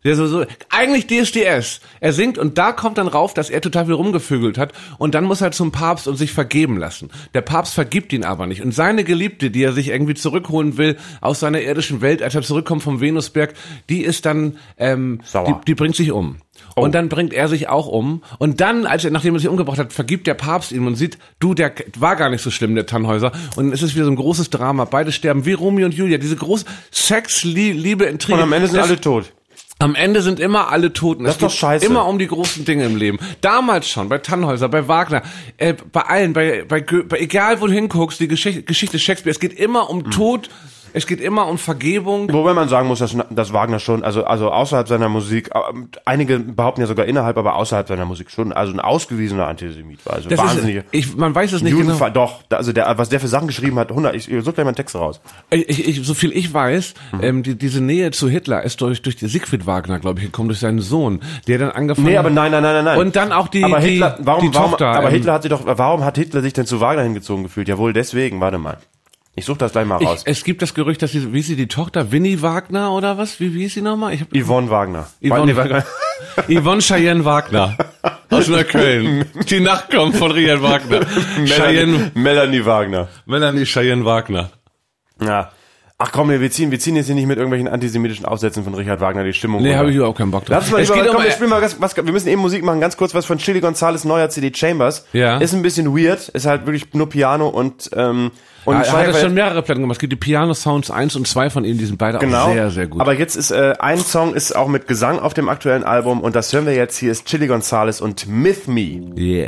Der so, eigentlich DSDS. Er singt und da kommt dann rauf, dass er total viel rumgevögelt hat und dann muss er zum Papst und sich vergeben lassen. Der Papst vergibt ihn aber nicht. Und seine Geliebte, die er sich irgendwie zurückholen will aus seiner irdischen Welt, als er zurückkommt vom Venusberg, die ist dann, die bringt sich um. Oh. Und dann bringt er sich auch um. Und dann, nachdem er sich umgebracht hat, vergibt der Papst ihm und sieht, der war gar nicht so schlimm, der Tannhäuser. Und es ist wieder so ein großes Drama. Beide sterben wie Romeo und Julia. Diese große Sex, Liebe, Intrige. Und am Ende sind alle tot. Am Ende sind immer alle Toten. Das ist doch scheiße. Immer um die großen Dinge im Leben. Damals schon, bei Tannhäuser, bei Wagner, bei allen, bei egal wo du hinguckst, die Geschichte Shakespeare, es geht immer um Tod, es geht immer um Vergebung. Wobei man sagen muss, dass Wagner schon, also außerhalb seiner Musik, einige behaupten ja sogar innerhalb, aber außerhalb seiner Musik schon, also ein ausgewiesener Antisemit war. Also das wahnsinnig. Man weiß es nicht genau. Doch, also was der für Sachen geschrieben hat, ich suche gleich mal einen Text raus. So viel ich weiß, diese Nähe zu Hitler ist durch die Siegfried Wagner, glaube ich, gekommen, durch seinen Sohn, der dann angefangen hat. Nee, aber nein. Und dann auch die Tochter. Aber warum hat Hitler sich denn zu Wagner hingezogen gefühlt? Ja wohl deswegen, warte mal. Ich suche das gleich mal raus. Es gibt das Gerücht, dass wie ist sie, die Tochter, Winnie Wagner oder was? Wie hieß sie nochmal? Yvonne Wagner. Yvonne Cheyenne Wagner. Aus Neukölln. Die Nachkommen von Richard Wagner. Melanie Wagner. Melanie Cheyenne Wagner. Ja. Ach komm, wir ziehen jetzt hier nicht mit irgendwelchen antisemitischen Aufsätzen von Richard Wagner die Stimmung. Nee, habe ich überhaupt keinen Bock drauf. Lass mal wir spielen mal wir müssen eben Musik machen, ganz kurz was von Chili Gonzales neuer CD Chambers. Ja. Ist ein bisschen weird, ist halt wirklich nur Piano und er hat schon mehrere Platten gemacht. Es gibt die Piano Sounds 1 und 2 von ihnen, die sind beide auch sehr, sehr gut. Aber jetzt ist ein Song ist auch mit Gesang auf dem aktuellen Album und das hören wir jetzt. Hier ist Chili Gonzales und Myth Me. Yeah.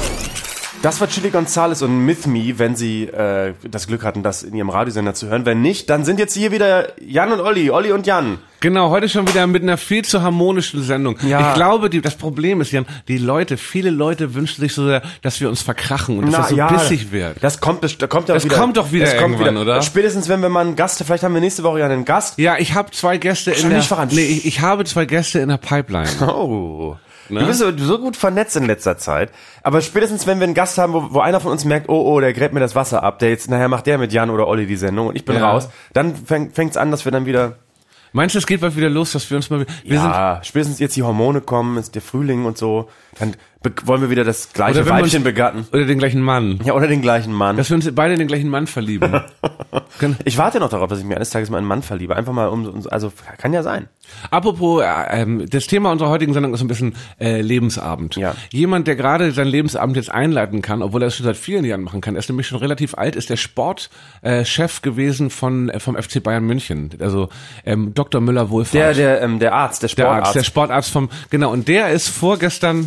Das war Chili Gonzales und Myth Me, wenn Sie das Glück hatten, das in Ihrem Radiosender zu hören. Wenn nicht, dann sind jetzt hier wieder Jan und Olli und Jan. Genau, heute schon wieder mit einer viel zu harmonischen Sendung. Ja. Ich glaube, das Problem ist, Jan, viele Leute wünschen sich so sehr, dass wir uns verkrachen und dass das so bissig wird. Das kommt doch wieder irgendwann, oder? Spätestens, wenn wir mal einen Gast, vielleicht haben wir nächste Woche ja einen Gast. Ja, ich habe 2 Gäste ich habe 2 Gäste in der Pipeline. Oh. Ne? Du bist so gut vernetzt in letzter Zeit. Aber spätestens, wenn wir einen Gast haben, wo einer von uns merkt, der gräbt mir das Wasser ab, nachher macht der mit Jan oder Olli die Sendung und ich bin raus, dann fängt's an, dass wir dann wieder... Meinst du, es geht bald wieder los, dass wir uns mal... Spätestens jetzt die Hormone kommen, ist der Frühling und so, dann wollen wir wieder das gleiche Weibchen begatten. Oder den gleichen Mann. Ja, oder den gleichen Mann. Dass wir uns beide in den gleichen Mann verlieben. Ich warte noch darauf, dass ich mir eines Tages mal einen Mann verliebe. Einfach mal also kann ja sein. Apropos, das Thema unserer heutigen Sendung ist ein bisschen Lebensabend. Ja. Jemand, der gerade seinen Lebensabend jetzt einleiten kann, obwohl er es schon seit vielen Jahren machen kann, er ist nämlich schon relativ alt, ist der Sportchef gewesen vom FC Bayern München. Also Dr. Müller-Wohlfahrt. Der Arzt, der Sportarzt. Der Sportarzt genau. Und der ist vorgestern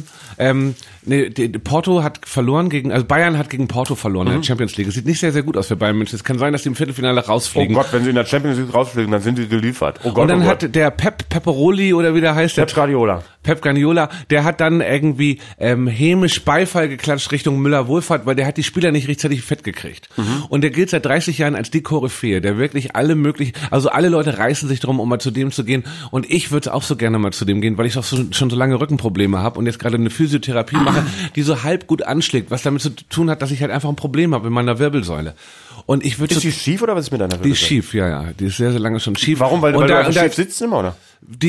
Porto hat verloren Bayern hat gegen Porto verloren in der Champions League. Es sieht nicht sehr, sehr gut aus für Bayern München. Es kann sein, dass die im Viertelfinale rausfliegen. Oh Gott, wenn sie in der Champions League rausfliegen, dann sind sie geliefert. Oh Gott, und dann hat der Pepperoli oder wie der heißt, Pep Guardiola, der hat dann irgendwie hämisch Beifall geklatscht Richtung Müller-Wohlfahrt, weil der hat die Spieler nicht rechtzeitig fett gekriegt. Und der gilt seit 30 Jahren als die Koryphäe, der wirklich alle Leute reißen sich drum, um mal zu dem zu gehen. Und ich würde auch so gerne mal zu dem gehen, weil ich auch schon so lange Rückenprobleme habe und jetzt gerade eine Physiotherapie mache, die so halb gut anschlägt, was damit zu tun hat, dass ich halt einfach ein Problem habe in meiner Wirbelsäule. Und ich würde Ist die schief oder was ist mit deiner Wirbelsäule? Die ist schief, ja. Die ist sehr, sehr lange schon schief. Warum? Weil du schief sitzt immer, oder?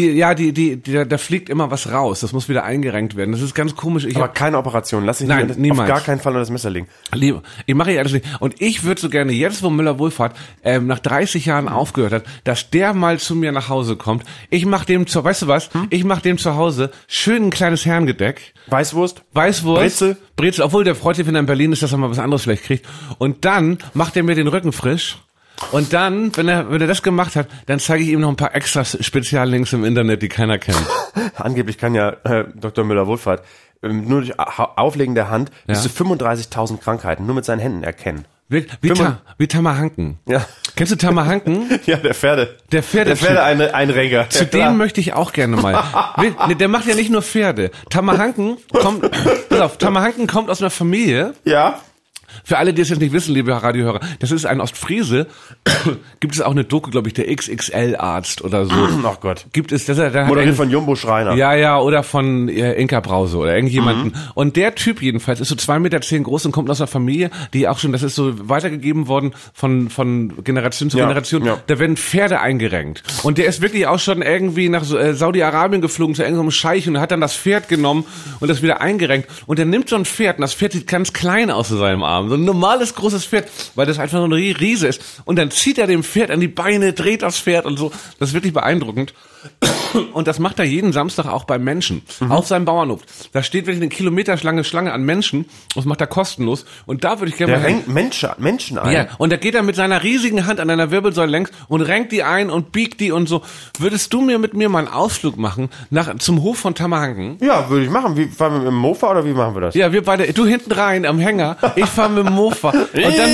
Da fliegt immer was raus. Das muss wieder eingerenkt werden. Das ist ganz komisch. Aber keine Operation. Lass dich niemals. Auf gar keinen Fall unter das Messer legen. Ich mache ja alles nicht. Und ich würde so gerne, jetzt wo Müller-Wohlfahrt nach 30 Jahren aufgehört hat, dass der mal zu mir nach Hause kommt. Ich mache dem weißt du was? Ich mache dem zu Hause schön ein kleines Herrengedeck. Weißwurst. Brezel, obwohl der freut sich, wenn er in Berlin ist, dass er mal was anderes vielleicht kriegt. Und dann macht er mir den Rücken frisch. Und dann, wenn er das gemacht hat, dann zeige ich ihm noch ein paar extra Speziallinks im Internet, die keiner kennt. Angeblich kann ja Dr. Müller-Wohlfahrt nur durch Auflegen der Hand bis zu 35.000 Krankheiten nur mit seinen Händen erkennen. Wie Tamahanken. Ja. Kennst du Tamahanken? Ja, der Pferde-Einreger. Zu dem möchte ich auch gerne mal. Der macht ja nicht nur Pferde. Tamahanken kommt aus einer Familie. Ja. Für alle, die es jetzt nicht wissen, liebe Radiohörer, das ist ein Ostfriese. Gibt es auch eine Doku, glaube ich, der XXL-Arzt oder so. Ach Gott. Gibt es, moderiert von Jumbo Schreiner. Ja, oder von Inka Brause oder irgendjemanden. Und der Typ jedenfalls ist so 2,10 Meter groß und kommt aus einer Familie, die auch schon, das ist so weitergegeben worden von Generation zu Generation. Ja. Da werden Pferde eingerenkt. Und der ist wirklich auch schon irgendwie nach Saudi-Arabien geflogen zu irgendeinem Scheich und hat dann das Pferd genommen und das wieder eingerenkt. Und der nimmt so ein Pferd und das Pferd sieht ganz klein aus in seinem Arm. So ein normales, großes Pferd, weil das einfach so ein Riese ist. Und dann zieht er dem Pferd an die Beine, dreht das Pferd und so. Das ist wirklich beeindruckend. Und das macht er jeden Samstag auch bei Menschen. Auf seinem Bauernhof. Da steht wirklich eine kilometerlange Schlange an Menschen. Das macht er kostenlos. Und da würde ich gerne mal... Der renkt Menschen ein. Ja, und da geht er mit seiner riesigen Hand an einer Wirbelsäule längs und renkt die ein und biegt die und so. Würdest du mit mir mal einen Ausflug machen zum Hof von Tamahanken? Ja, würde ich machen. Wie, fahren wir mit dem Mofa oder wie machen wir das? Ja, wir beide, du hinten rein am Hänger, ich fahre mit dem Mofa. Und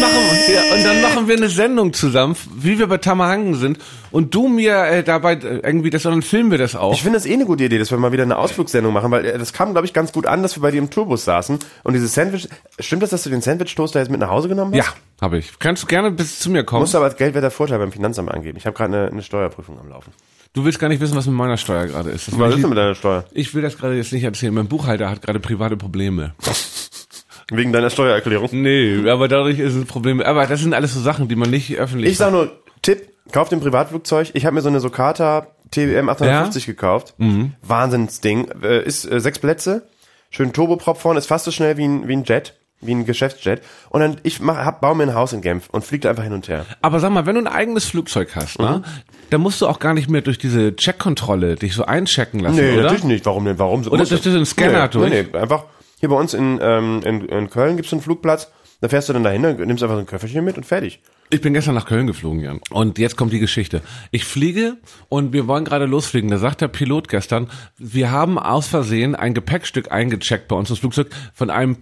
dann machen wir eine Sendung zusammen, wie wir bei Tamahanken sind. Und du mir dabei irgendwie das, und dann filmen wir das auch. Ich finde das eine gute Idee, dass wir mal wieder eine Ausflugssendung machen, weil das kam, glaube ich, ganz gut an, dass wir bei dir im Tourbus saßen und dieses Sandwich, stimmt das, dass du den Sandwich-Toaster jetzt mit nach Hause genommen hast? Ja, habe ich. Kannst du gerne bis zu mir kommen. Musst aber als Geldwerter Vorteil beim Finanzamt angeben. Ich habe gerade eine Steuerprüfung am Laufen. Du willst gar nicht wissen, was mit meiner Steuer gerade ist. Was ist denn mit deiner Steuer? Ich will das gerade jetzt nicht erzählen. Mein Buchhalter hat gerade private Probleme. Wegen deiner Steuererklärung? Nee, aber dadurch ist es ein Problem. Aber das sind alles so Sachen, die man nicht öffentlich... Ich sag nur, Tipp, kauft ein Privatflugzeug. Ich habe mir so eine Socata TBM 850 gekauft. Wahnsinnsding. Ist 6 Plätze. Schön Turboprop vorne. Ist fast so schnell wie ein Jet. Wie ein Geschäftsjet. Und dann, baue mir ein Haus in Genf und fliege da einfach hin und her. Aber sag mal, wenn du ein eigenes Flugzeug hast, ne, dann musst du auch gar nicht mehr durch diese Checkkontrolle dich so einchecken lassen, oder? Nee, natürlich nicht. Warum denn? Warum? Oder durch den Scanner durch? Nee, einfach hier bei uns in Köln gibt's einen Flugplatz. Da fährst du dann dahin, nimmst einfach so ein Köfferchen mit und fertig. Ich bin gestern nach Köln geflogen, Jan. Und jetzt kommt die Geschichte. Ich fliege und wir wollen gerade losfliegen. Da sagt der Pilot gestern, wir haben aus Versehen ein Gepäckstück eingecheckt bei uns ins Flugzeug von einem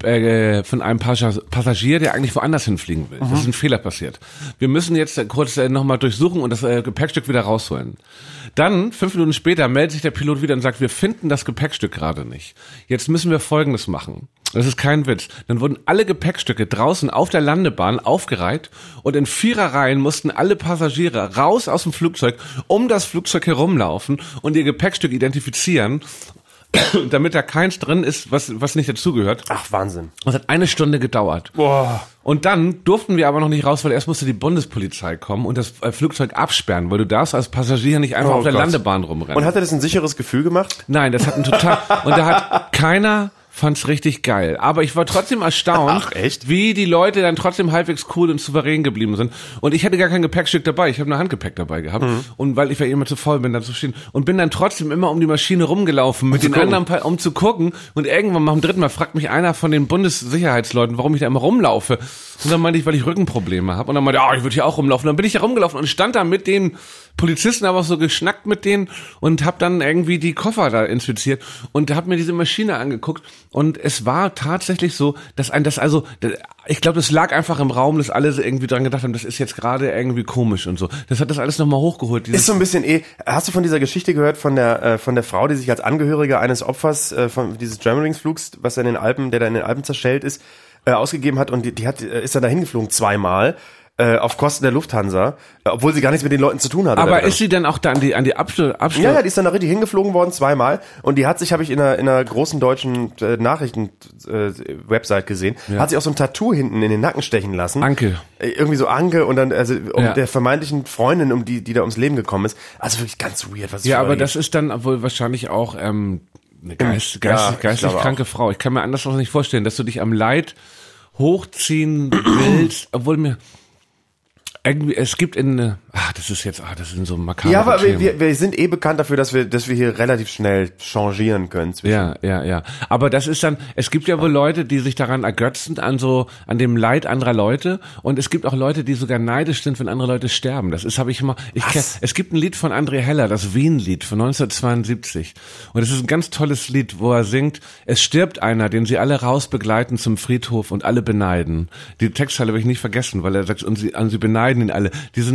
Passagier, der eigentlich woanders hinfliegen will. Das ist ein Fehler passiert. Wir müssen jetzt kurz nochmal durchsuchen und das Gepäckstück wieder rausholen. Dann, 5 Minuten später, meldet sich der Pilot wieder und sagt, wir finden das Gepäckstück gerade nicht. Jetzt müssen wir Folgendes machen. Das ist kein Witz. Dann wurden alle Gepäckstücke draußen auf der Landebahn aufgereiht und in 4er-Reihen mussten alle Passagiere raus aus dem Flugzeug, um das Flugzeug herumlaufen und ihr Gepäckstück identifizieren, damit da keins drin ist, was nicht dazugehört. Ach, Wahnsinn. Das hat 1 Stunde gedauert. Boah. Und dann durften wir aber noch nicht raus, weil erst musste die Bundespolizei kommen und das Flugzeug absperren, weil du darfst als Passagier nicht einfach auf der Landebahn rumrennen. Und hat er das ein sicheres Gefühl gemacht? Nein, das hat ein total... Und da hat keiner... Fand's richtig geil. Aber ich war trotzdem erstaunt, wie die Leute dann trotzdem halbwegs cool und souverän geblieben sind. Und ich hatte gar kein Gepäckstück dabei. Ich habe nur Handgepäck dabei gehabt. Und weil ich ja immer zu faul bin, da zu stehen. Und bin dann trotzdem immer um die Maschine rumgelaufen mit den anderen, um zu gucken. Und irgendwann beim 3. Mal fragt mich einer von den Bundessicherheitsleuten, warum ich da immer rumlaufe. Und dann meinte ich, weil ich Rückenprobleme habe. Und dann meinte ich, ich würde hier auch rumlaufen. Und dann bin ich da rumgelaufen und stand da mit den Polizisten, aber auch so geschnackt mit denen und habe dann irgendwie die Koffer da inspiziert und habe mir diese Maschine angeguckt. Und es war tatsächlich so, ich glaube, das lag einfach im Raum, dass alle irgendwie dran gedacht haben, das ist jetzt gerade irgendwie komisch und so. Das hat das alles nochmal hochgeholt. Ist so ein bisschen hast du von dieser Geschichte gehört von der Frau, die sich als Angehörige eines Opfers von dieses Germanwings-Flugs, der da in den Alpen zerschellt ist, ausgegeben hat und die ist dann dahin geflogen 2-mal. Auf Kosten der Lufthansa, obwohl sie gar nichts mit den Leuten zu tun hatte. Aber ist sie dann auch da an die Absturz? Ja, die ist dann da richtig hingeflogen worden, 2-mal. Und die hat sich, habe ich in einer großen deutschen Nachrichten-Website gesehen, hat sich auch so ein Tattoo hinten in den Nacken stechen lassen. Anke. Irgendwie so Anke und dann, der vermeintlichen Freundin, die da ums Leben gekommen ist. Also wirklich ganz weird, was ja, aber das ist dann wohl wahrscheinlich auch eine geistig kranke Frau. Ich kann mir anders noch nicht vorstellen, dass du dich am Leid hochziehen willst, obwohl mir irgendwie, es gibt das sind so makabre Ja, aber Themen. wir sind bekannt dafür, dass wir hier relativ schnell changieren können. Ja. Aber das ist dann, es gibt ja wohl Leute, die sich daran ergötzen, an dem Leid anderer Leute. Und es gibt auch Leute, die sogar neidisch sind, wenn andere Leute sterben. Es gibt ein Lied von André Heller, das Wien-Lied von 1972. Und es ist ein ganz tolles Lied, wo er singt, es stirbt einer, den sie alle raus begleiten zum Friedhof und alle beneiden. Die Textzeile will ich nicht vergessen, weil er sagt, und sie beneiden beneiden ihn alle.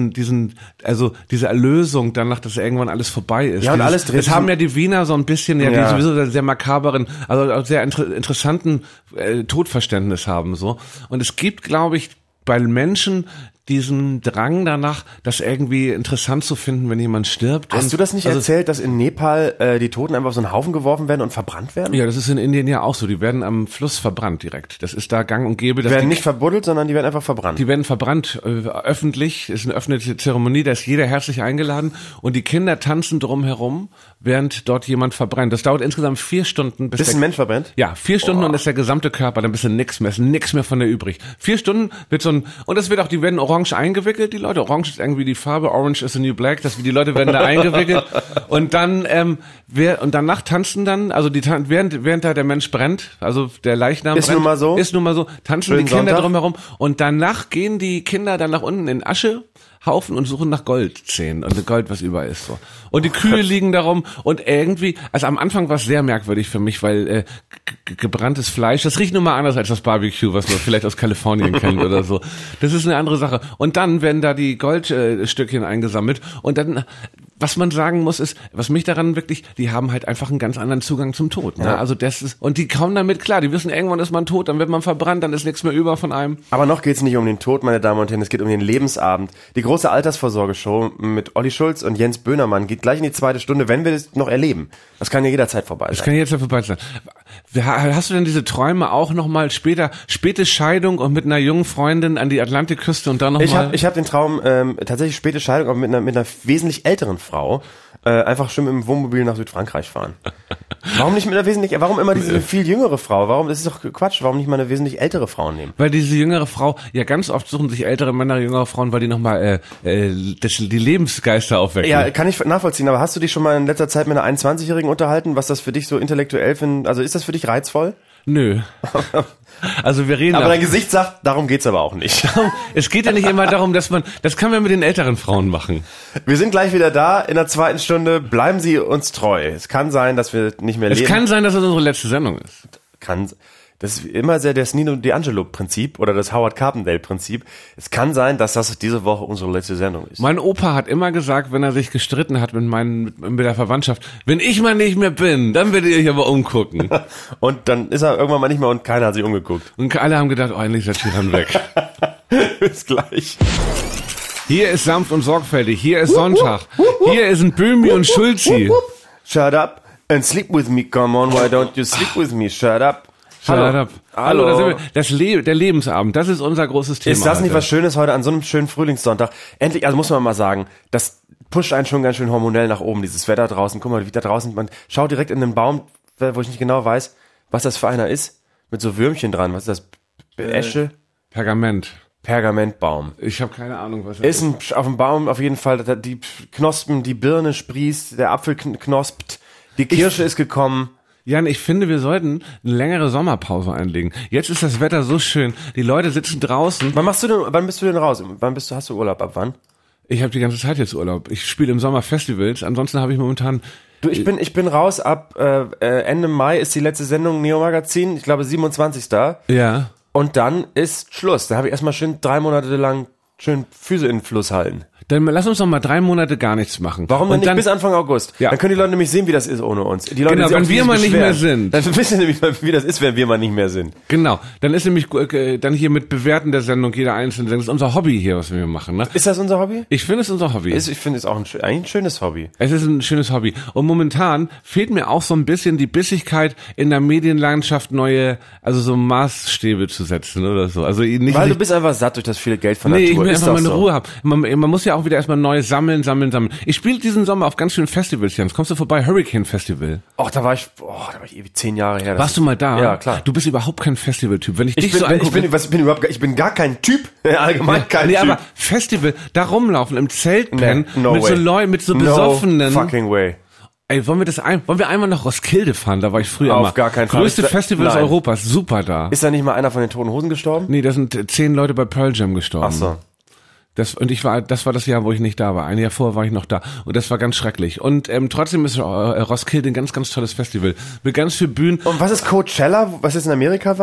Also diese Erlösung danach, dass irgendwann alles vorbei ist. Ja, und alles dreht das haben ja die Wiener so ein bisschen, die sowieso sehr makaberen, also sehr interessanten Todverständnis haben, so. Und es gibt, glaube ich, bei Menschen diesen Drang danach, das irgendwie interessant zu finden, wenn jemand stirbt. Hast du das nicht erzählt, dass in Nepal die Toten einfach auf so einen Haufen geworfen werden und verbrannt werden? Ja, das ist in Indien ja auch so. Die werden am Fluss verbrannt direkt. Das ist da gang und gäbe. Die werden nicht verbuddelt, sondern die werden einfach verbrannt. Die werden verbrannt, öffentlich. Ist eine öffentliche Zeremonie, da ist jeder herzlich eingeladen und die Kinder tanzen drumherum, während dort jemand verbrennt. Das dauert insgesamt 4 Stunden. Bis ein Mensch verbrennt? Ja, 4 Stunden und ist der gesamte Körper, dann bist du nix mehr von der übrig. 4 Stunden wird und das wird auch, die werden orange eingewickelt, die Leute. Orange ist irgendwie die Farbe, Orange is the new black, die Leute werden da eingewickelt und dann und danach tanzen dann, also während da der Mensch brennt, also der Leichnam ist brennt, nun mal so, tanzen schönen die Kinder Sonntag drumherum und danach gehen die Kinder dann nach unten in Aschehaufen und suchen nach Goldzähnen und Gold, was überall ist so. Und die Kühe liegen darum und irgendwie, also am Anfang war es sehr merkwürdig für mich, weil gebranntes Fleisch, das riecht nun mal anders als das Barbecue, was man vielleicht aus Kalifornien kennt oder so. Das ist eine andere Sache. Und dann werden da die Goldstückchen eingesammelt und dann, was man sagen muss, ist, was mich daran wirklich, die haben halt einfach einen ganz anderen Zugang zum Tod. Ne? Ja. Also das ist, und die kommen damit klar, die wissen, irgendwann ist man tot, dann wird man verbrannt, dann ist nichts mehr über von einem. Aber noch geht's nicht um den Tod, meine Damen und Herren, es geht um den Lebensabend. Die große Altersvorsorgeshow mit Olli Schulz und Jens Böhnermann geht gleich in die 2. Stunde, wenn wir das noch erleben. Das kann ja jederzeit vorbei sein. Das kann jederzeit vorbei sein. Hast du denn diese Träume auch nochmal späte Scheidung und mit einer jungen Freundin an die Atlantikküste und dann nochmal? Ich hab den Traum, tatsächlich späte Scheidung, aber mit einer wesentlich älteren Frau, einfach schön im Wohnmobil nach Südfrankreich fahren. Warum nicht mit einer warum immer diese viel jüngere Frau? Das ist doch Quatsch, warum nicht mal eine wesentlich ältere Frau nehmen? Weil diese jüngere Frau, ja ganz oft suchen sich ältere Männer jüngere Frauen, weil die nochmal die Lebensgeister aufwecken. Ja, kann ich nachvollziehen, aber hast du dich schon mal in letzter Zeit mit einer 21-Jährigen unterhalten, was das für dich so intellektuell also ist das für dich reizvoll? Nö. Also wir reden. Aber dein Gesicht sagt, darum geht's aber auch nicht. Es geht ja nicht immer darum, das kann man mit den älteren Frauen machen. Wir sind gleich wieder da in der 2. Stunde. Bleiben Sie uns treu. Es kann sein, dass wir nicht mehr leben. Es kann sein, dass es unsere letzte Sendung ist. Das ist immer sehr das Nino D'Angelo-Prinzip oder das Howard Carpendale-Prinzip. Es kann sein, dass das diese Woche unsere letzte Sendung ist. Mein Opa hat immer gesagt, wenn er sich gestritten hat mit der Verwandtschaft, wenn ich mal nicht mehr bin, dann werdet ihr euch aber umgucken. Und dann ist er irgendwann mal nicht mehr und keiner hat sich umgeguckt. Und alle haben gedacht, endlich ist der Tyrann weg. Bis gleich. Hier ist sanft und sorgfältig, hier ist Sonntag, hier ist ein Böhmi und Schulzi. Shut up and sleep with me, come on, why don't you sleep with me, shut up. Hallo. Da sind wir. Der Lebensabend, das ist unser großes Thema. Ist das nicht heute. was Schönes heute an so einem schönen Frühlingssonntag? Endlich, also muss man mal sagen, das pusht einen schon ganz schön hormonell nach oben, dieses Wetter draußen. Guck mal, wie da draußen, man schaut direkt in den Baum, wo ich nicht genau weiß, was das für einer ist, mit so Würmchen dran. Was ist das? Esche? Pergamentbaum. Ich habe keine Ahnung, was das ist. Auf dem Baum auf jeden Fall, die Knospen, die Birne sprießt, der Apfel knospt, die Kirsche ist gekommen. Jan, ich finde, wir sollten eine längere Sommerpause einlegen. Jetzt ist das Wetter so schön. Die Leute sitzen draußen. Wann bist du denn raus? Hast du Urlaub? Ab wann? Ich habe die ganze Zeit jetzt Urlaub. Ich spiele im Sommer Festivals. Ansonsten habe ich momentan... Du, ich bin raus. Ab Ende Mai ist die letzte Sendung Neo Magazin. Ich glaube 27. Ja. Und dann ist Schluss. Da habe ich erstmal schön 3 Monate lang schön Füße in den Fluss halten. Dann lass uns noch mal 3 Monate gar nichts machen. Warum denn nicht bis Anfang August? Ja. Dann können die Leute nämlich sehen, wie das ist ohne uns. Die Leute, genau, wenn wir mal nicht mehr sind. Dann wissen sie nämlich mal, wie das ist, wenn wir mal nicht mehr sind. Genau. Dann ist nämlich dann hier mit Bewerten der Sendung jeder einzelne. Das ist unser Hobby hier, was wir machen. Ne? Ist das unser Hobby? Ich finde es unser Hobby. Ich finde es auch eigentlich ein schönes Hobby. Es ist ein schönes Hobby. Und momentan fehlt mir auch so ein bisschen die Bissigkeit in der Medienlandschaft also so Maßstäbe zu setzen oder so. Also nicht, weil du bist einfach satt durch das viele Geld von Natur. Nee, ich will ist einfach meine so. Ruhe haben. Man muss ja auch wieder erstmal neu sammeln. Ich spiele diesen Sommer auf ganz vielen Festivals, Jens. Kommst du vorbei? Hurricane Festival. Och, da war ich ewig 10 Jahre her. Warst du mal da? Ja, klar. Du bist überhaupt kein Festival-Typ. Wenn ich dich ich bin gar kein Typ. Allgemein kein Typ. Aber Festival, da rumlaufen, im Zelt pennen, no mit way. so Leuten, mit so Besoffenen. No fucking way. Ey, wollen wir einmal nach Roskilde fahren? Da war ich früher Auf gar keinen Fall. Größte Festival Europas, super da. Ist da nicht mal einer von den Toten Hosen gestorben? Nee, da sind 10 Leute bei Pearl Jam gestorben. Ach so. Das war das Jahr, wo ich nicht da war. Ein Jahr vorher war ich noch da. Und das war ganz schrecklich. Und trotzdem ist Roskilde ein ganz, ganz tolles Festival. Mit ganz viel Bühnen. Und was ist Coachella, was jetzt in Amerika war?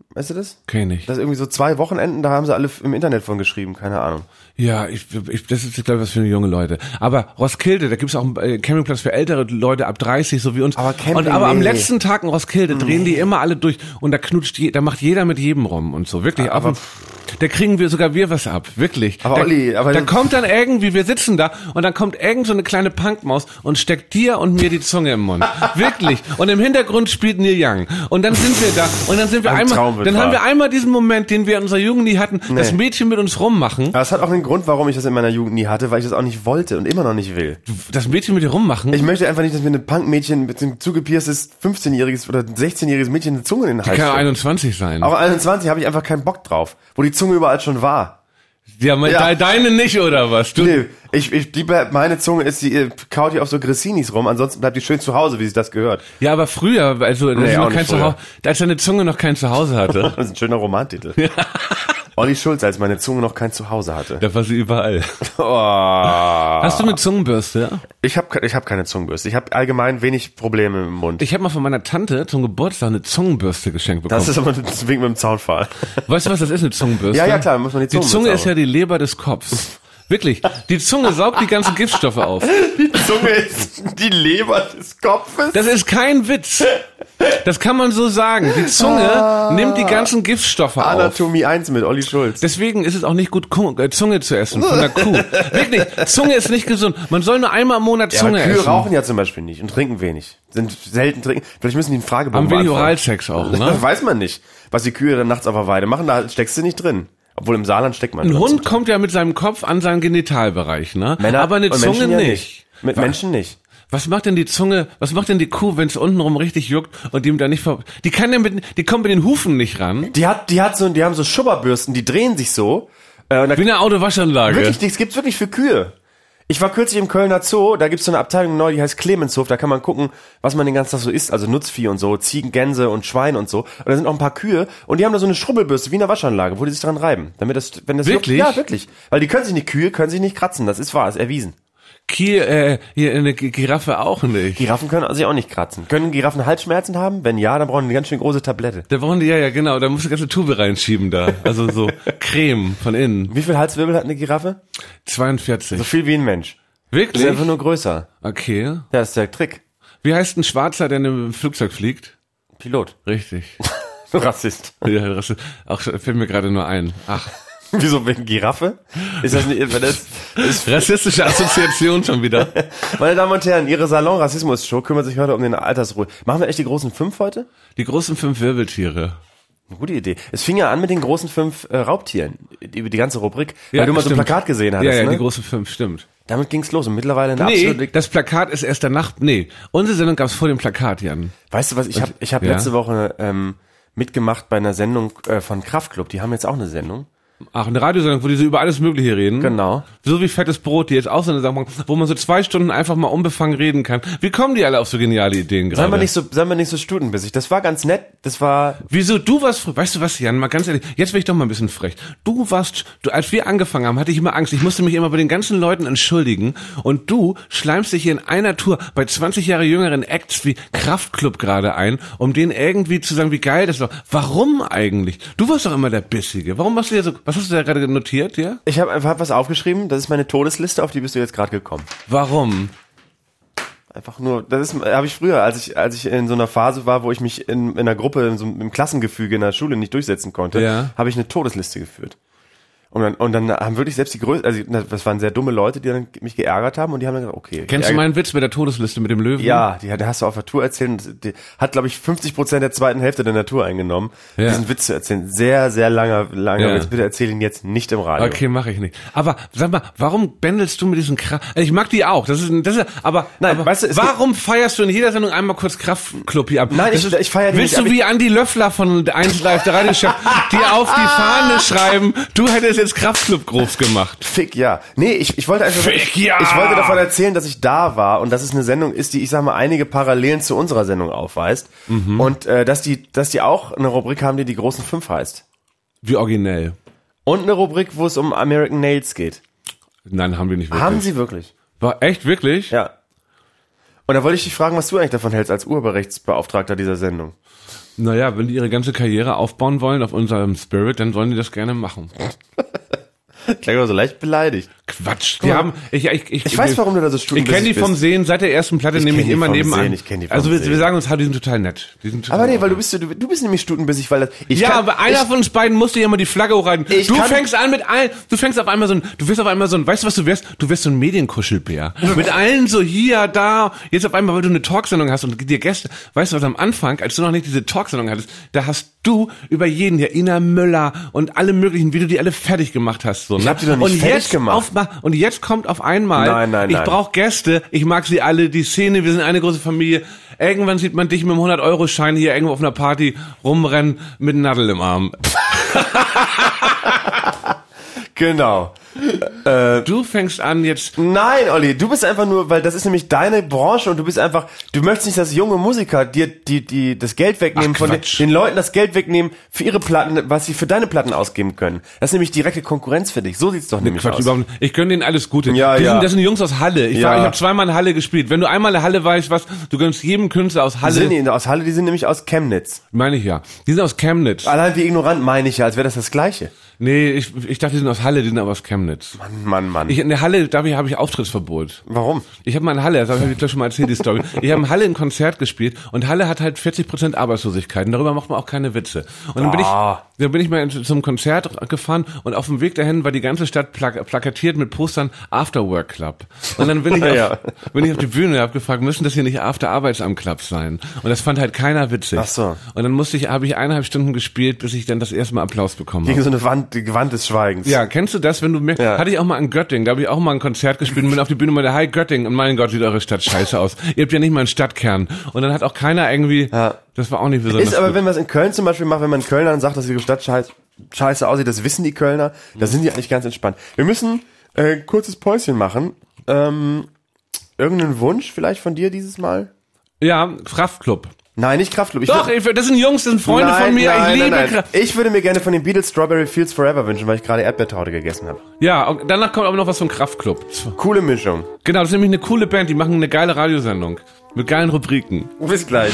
Weißt du das? Kenn ich. Das ist irgendwie so 2 Wochenenden, da haben sie alle im Internet von geschrieben, keine Ahnung. Ja, das ist, glaube ich, was für junge Leute. Aber Roskilde, da gibt's auch einen Campingplatz für ältere Leute ab 30, so wie uns. Aber Camping, aber am nee. letzten Tag in Roskilde drehen die immer alle durch und da macht jeder mit jedem rum und so. Wirklich. Aber da kriegen sogar wir was ab. Wirklich. Aber Olli, da kommt dann irgendwie, wir sitzen da und dann kommt irgend so eine kleine Punkmaus und steckt dir und mir die Zunge im Mund. Wirklich. Und im Hintergrund spielt Neil Young. Und dann sind wir da und dann sind wir haben wir einmal diesen Moment, den wir in unserer Jugend nie hatten, das Mädchen mit uns rummachen. Aber es hat auch einen Grund, warum ich das in meiner Jugend nie hatte, weil ich das auch nicht wollte und immer noch nicht will. Das Mädchen mit dir rummachen? Ich möchte einfach nicht, dass mir ein Punkmädchen mit einem zugepierstes 15-jähriges oder 16-jähriges Mädchen eine Zunge in den Hals Die kann steckt. 21 sein. Auch 21 habe ich einfach keinen Bock drauf, wo die Zunge überall schon war. Ja, deine nicht, oder was? Nee, meine Zunge ist, die kaut hier auf so Gressinis rum, ansonsten bleibt die schön zu Hause, wie sich das gehört. Ja, aber früher, als deine Zunge noch kein Zuhause hatte. Das ist ein schöner Romantitel. Ja. Olli Schulz, als meine Zunge noch kein Zuhause hatte. Da war sie überall. Oh. Hast du eine Zungenbürste? Ich hab keine Zungenbürste. Ich habe allgemein wenig Probleme im Mund. Ich habe mal von meiner Tante zum Geburtstag eine Zungenbürste geschenkt bekommen. Das ist aber ein Wink mit dem Zaunpfahl. Weißt du, was das ist, eine Zungenbürste? Ja, klar, muss man die Zunge ist ja die Leber des Kopfs. Wirklich. Die Zunge saugt die ganzen Giftstoffe auf. Die Zunge ist die Leber des Kopfes? Das ist kein Witz. Das kann man so sagen. Die Zunge nimmt die ganzen Giftstoffe auf. Anatomie 1 mit Olli Schulz. Deswegen ist es auch nicht gut, Zunge zu essen von der Kuh. Wirklich, Zunge ist nicht gesund. Man soll nur einmal im Monat Zunge essen. Kühe rauchen ja zum Beispiel nicht und trinken wenig. Sind selten trinken. Vielleicht müssen die einen Fragebogen haben wenig Oralsex auch, ne? Das weiß man nicht. Was die Kühe dann nachts auf der Weide machen, da steckst du nicht drin. Obwohl im Saarland steckt man. Ein Hund kommt ja mit seinem Kopf an seinen Genitalbereich, ne? Männer aber eine Zunge Menschen ja nicht. Mit Menschen nicht. Was macht denn die Zunge, was macht denn die Kuh, wenn es untenrum richtig juckt und die da nicht die kommt mit den Hufen nicht ran? Die haben so Schubberbürsten, die drehen sich so. Wie eine Autowaschanlage. Wirklich, das gibt's wirklich für Kühe. Ich war kürzlich im Kölner Zoo, da gibt's so eine Abteilung neu, die heißt Clemenshof, da kann man gucken, was man den ganzen Tag so isst, also Nutzvieh und so, Ziegen, Gänse und Schweine und so. Und da sind auch ein paar Kühe und die haben da so eine Schrubbelbürste wie in einer Waschanlage, wo die sich dran reiben. Wenn das wirklich? Ja, wirklich. Weil Kühe können sich nicht kratzen, das ist wahr, ist erwiesen. Hier eine Giraffe auch nicht. Giraffen können sich auch nicht kratzen. Können Giraffen Halsschmerzen haben? Wenn ja, dann brauchen die eine ganz schön große Tablette. Da brauchen die, ja, genau, da musst du ganze Tube reinschieben da. Also so Creme von innen. Wie viel Halswirbel hat eine Giraffe? 42. So viel wie ein Mensch. Wirklich? Ist einfach nur größer. Okay. Ja, das ist der Trick. Wie heißt ein Schwarzer, der in einem Flugzeug fliegt? Pilot. Richtig. Rassist. Ja, auch fällt mir gerade nur ein. Ach. Wieso, wegen Giraffe? Ist das nicht, das ist rassistische Assoziation schon wieder. Meine Damen und Herren, Ihre Salon-Rassismus-Show kümmert sich heute um den Altersruhe. Machen wir echt die großen 5 heute? Die großen 5 Wirbeltiere. Eine gute Idee. Es fing ja an mit den großen 5 Raubtieren, über die ganze Rubrik, ja, weil du mal so ein Plakat gesehen hattest, ja, ne? die großen 5, stimmt. Damit ging's los und mittlerweile eine absolute... das Plakat ist erst danach... unsere Sendung gab's vor dem Plakat, Jan. Weißt du was, ich hab letzte Woche mitgemacht bei einer Sendung von Kraftklub, die haben jetzt auch eine Sendung. Ach, eine Radiosendung, wo die so über alles Mögliche reden. Genau. So wie Fettes Brot, die jetzt auch so eine Sache, wo man so 2 Stunden einfach mal unbefangen reden kann. Wie kommen die alle auf so geniale Ideen gerade? Seien wir nicht so stutenbissig. Das war ganz nett. Das war... Wieso? Du warst... Weißt du was, Jan, mal ganz ehrlich, jetzt will ich doch mal ein bisschen frech. Als wir angefangen haben, hatte ich immer Angst. Ich musste mich immer bei den ganzen Leuten entschuldigen. Und du schleimst dich hier in einer Tour bei 20 Jahre jüngeren Acts wie Kraftklub gerade ein, um denen irgendwie zu sagen, wie geil das war. Warum eigentlich? Du warst doch immer der Bissige. Warum machst du ja so... Was hast du da gerade notiert, ja? Ich habe einfach was aufgeschrieben, das ist meine Todesliste, auf die bist du jetzt gerade gekommen. Warum? Einfach nur, habe ich früher, als ich in so einer Phase war, wo ich mich in einer Gruppe, im Klassengefüge in der Schule nicht durchsetzen konnte, habe ich eine Todesliste geführt. Und dann haben wirklich selbst die größten, also das waren sehr dumme Leute, die dann mich geärgert haben und die haben dann gesagt, okay. Kennst du meinen Witz mit der Todesliste mit dem Löwen? Ja, die hast du auf der Tour erzählt und die hat, glaube ich, 50% der zweiten Hälfte der Tour eingenommen, diesen Witz zu erzählen. Sehr, sehr langer Witz. Bitte erzähl ihn jetzt nicht im Radio. Okay, mache ich nicht. Aber sag mal, warum bändelst du mit diesen ich mag die auch. Aber weißt du, warum feierst du in jeder Sendung einmal kurz Kraftklub hier ab? Nein, ich feiere die nicht. Willst du wie Andi Löffler von 1 Live, der Radiochef, die auf die Fahne schreiben, du hättest jetzt Kraftklub groß gemacht. Fick ja. Nee, ich wollte einfach ich wollte davon erzählen, dass ich da war und dass es eine Sendung ist, die, ich sag mal, einige Parallelen zu unserer Sendung aufweist. Und dass die auch eine Rubrik haben, die die großen 5 heißt. Wie originell. Und eine Rubrik, wo es um American Nails geht. Nein, haben wir nicht wirklich. Haben sie wirklich? War echt wirklich? Ja. Und da wollte ich dich fragen, was du eigentlich davon hältst als Urheberrechtsbeauftragter dieser Sendung. Naja, wenn die ihre ganze Karriere aufbauen wollen auf unserem Spirit, dann sollen die das gerne machen. Klingt aber so leicht beleidigt. Quatsch. Die haben, ich weiß, warum du da so Ich kenne die vom Sehen, seit der ersten Platte nehme ich immer nebenan. Ich kenne die vom Also wir Sehen. sagen uns, die sind total nett. Aber nee, weil du bist nämlich stutenbissig, weil aber einer von uns beiden musste ja mal die Flagge hochhalten. Du fängst auf einmal du wirst auf einmal so ein, weißt du was du wirst? Du wirst so ein Medienkuschelbär. Mit allen so hier, da, jetzt auf einmal, weil du eine Talksendung hast und dir Gäste, weißt du was, am Anfang, als du noch nicht diese Talksendung hattest, da hast du über jeden, hier, Ina Müller und alle möglichen, wie du die alle fertig gemacht hast, so, ne? Ich hab die doch nicht fertig gemacht. Und jetzt kommt auf einmal, Nein. ich brauche Gäste, ich mag sie alle, die Szene, wir sind eine große Familie. Irgendwann sieht man dich mit einem 100-Euro-Schein hier irgendwo auf einer Party rumrennen mit einer Nadel im Arm. Genau. Du fängst an jetzt... Nein, Olli, du bist einfach nur, weil das ist nämlich deine Branche und du möchtest nicht, dass junge Musiker dir das Geld wegnehmen, von den Leuten das Geld wegnehmen für ihre Platten, was sie für deine Platten ausgeben können. Das ist nämlich direkte Konkurrenz für dich. So sieht's doch nämlich aus. Überhaupt nicht. Ich gönne denen alles Gute. Das sind Jungs aus Halle. Ich habe zweimal in Halle gespielt. Wenn du einmal in Halle weißt, du gönnst jedem Künstler aus Halle. Die sind nämlich aus Chemnitz. Meine ich ja. Die sind aus Chemnitz. Allein wie ignorant meine ich ja, als wäre das Gleiche. Nee, ich dachte, die sind aus Halle, die sind aber aus Chemnitz. Mann. In der Halle, habe ich Auftrittsverbot. Warum? Ich habe mal in Halle, das habe ich gleich schon mal erzählt, die Story. Ich habe in Halle ein Konzert gespielt und Halle hat halt 40% Arbeitslosigkeit und darüber macht man auch keine Witze. Und dann bin ich mal zum Konzert gefahren und auf dem Weg dahin war die ganze Stadt plakatiert mit Postern Afterwork Club. Und dann bin ich auf die Bühne und habe gefragt, müssen das hier nicht After-Arbeitsamt-Club sein? Und das fand halt keiner witzig. Ach so. Und dann habe ich 1,5 Stunden gespielt, bis ich dann das erste Mal Applaus bekommen habe. Gegen so eine Gewand des Schweigens. Ja, kennst du das, wenn du hatte ich auch mal in Göttingen, da habe ich auch mal ein Konzert gespielt und bin auf die Bühne und meinte, hi Göttingen, und mein Gott, sieht eure Stadt scheiße aus. Ihr habt ja nicht mal einen Stadtkern. Und dann hat auch keiner irgendwie, das war auch nicht besonders Ist aber, gut. wenn man es in Köln zum Beispiel macht, wenn man in Köln dann sagt, dass ihre Stadt scheiße aussieht, das wissen die Kölner, da sind die eigentlich ganz entspannt. Wir müssen ein kurzes Päuschen machen. Irgendeinen Wunsch vielleicht von dir dieses Mal? Ja, Kraftklub. Nein, nicht Kraftklub. Das sind Jungs, das sind Freunde von mir. Ich liebe Kraftklub. Ich würde mir gerne von den Beatles Strawberry Fields Forever wünschen, weil ich gerade Erdbeertorte gegessen habe. Ja, und danach kommt aber noch was vom Kraftklub. Coole Mischung. Genau, das ist nämlich eine coole Band, die machen eine geile Radiosendung. Mit geilen Rubriken. Bis gleich.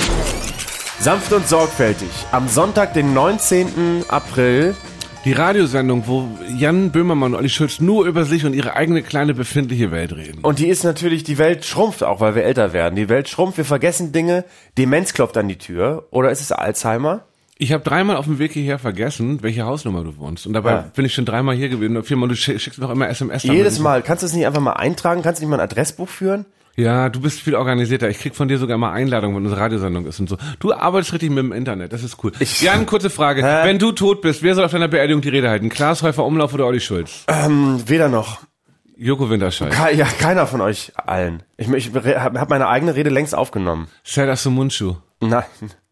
Sanft und sorgfältig. Am Sonntag, den 19. April. Die Radiosendung, wo Jan Böhmermann und Olli Schulz nur über sich und ihre eigene kleine befindliche Welt reden. Und die ist natürlich, die Welt schrumpft auch, weil wir älter werden. Die Welt schrumpft, wir vergessen Dinge, Demenz klopft an die Tür. Oder ist es Alzheimer? Ich habe 3-mal auf dem Weg hierher vergessen, welche Hausnummer du wohnst. Und dabei bin ich schon 3-mal hier gewesen. Und 4-mal, du schickst mir auch immer SMS. Jedes Mal. Kannst du es nicht einfach mal eintragen? Kannst du nicht mal ein Adressbuch führen? Ja, du bist viel organisierter. Ich krieg von dir sogar mal Einladungen, wenn unsere Radiosendung ist und so. Du arbeitest richtig mit dem Internet, das ist cool. Jan, kurze Frage. Wenn du tot bist, wer soll auf deiner Beerdigung die Rede halten? Klaas Häufer Umlauf oder Olli Schulz? Weder noch. Joko Winterscheid. Keiner von euch allen. Ich habe meine eigene Rede längst aufgenommen. Serdar Sumuncu. Nein.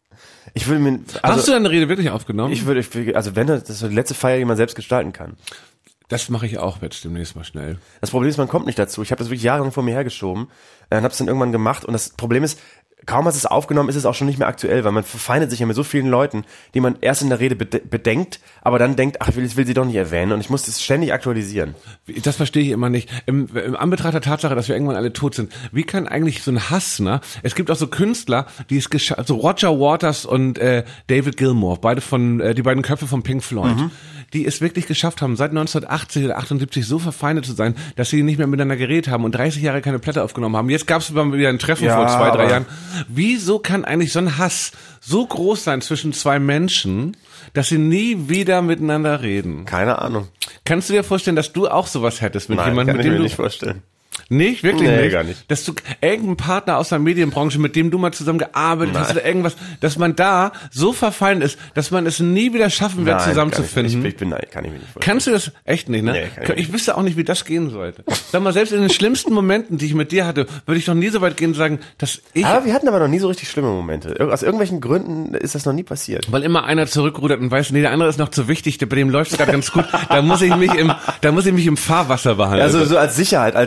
Ich würde mir... Hast du deine Rede wirklich aufgenommen? Wenn das so die letzte Feier, die man selbst gestalten kann. Das mache ich auch jetzt demnächst mal schnell. Das Problem ist, man kommt nicht dazu. Ich habe das wirklich jahrelang vor mir hergeschoben und habe es dann irgendwann gemacht. Und das Problem ist, kaum hast du es aufgenommen, ist es auch schon nicht mehr aktuell, weil man verfeindet sich ja mit so vielen Leuten, die man erst in der Rede bedenkt, aber dann denkt, ach, ich will sie doch nicht erwähnen. Und ich muss das ständig aktualisieren. Das verstehe ich immer nicht. Im Anbetracht der Tatsache, dass wir irgendwann alle tot sind, wie kann eigentlich so ein Hass, ne? Es gibt auch so Künstler, die es geschafft, so Roger Waters und David Gilmour, die beiden Köpfe von Pink Floyd, die es wirklich geschafft haben, seit 1980 oder 78 so verfeindet zu sein, dass sie nicht mehr miteinander geredet haben und 30 Jahre keine Platte aufgenommen haben. Jetzt gab es wieder ein Treffen vor 2-3 Jahren. Wieso kann eigentlich so ein Hass so groß sein zwischen zwei Menschen, dass sie nie wieder miteinander reden? Keine Ahnung. Kannst du dir vorstellen, dass du auch sowas hättest mit jemandem, mit dem kann ich mir du nicht vorstellen. Nicht? Wirklich nicht? Gar nicht. Dass du irgendeinen Partner aus der Medienbranche, mit dem du mal zusammen gearbeitet hast oder irgendwas, dass man da so verfallen ist, dass man es nie wieder schaffen wird, zusammenzufinden. Kann ich mir nicht vorstellen. Kannst du das echt nicht, ne? Nee, ich wüsste auch nicht, wie das gehen sollte. Sag mal, selbst in den schlimmsten Momenten, die ich mit dir hatte, würde ich doch nie so weit gehen und sagen, dass ich... Aber wir hatten aber noch nie so richtig schlimme Momente. Aus irgendwelchen Gründen ist das noch nie passiert. Weil immer einer zurückrudert und weiß, nee, der andere ist noch zu wichtig, bei dem läuft es gerade ganz gut. Da muss ich mich im Fahrwasser behandeln. Also so als Sicherheit, als du bist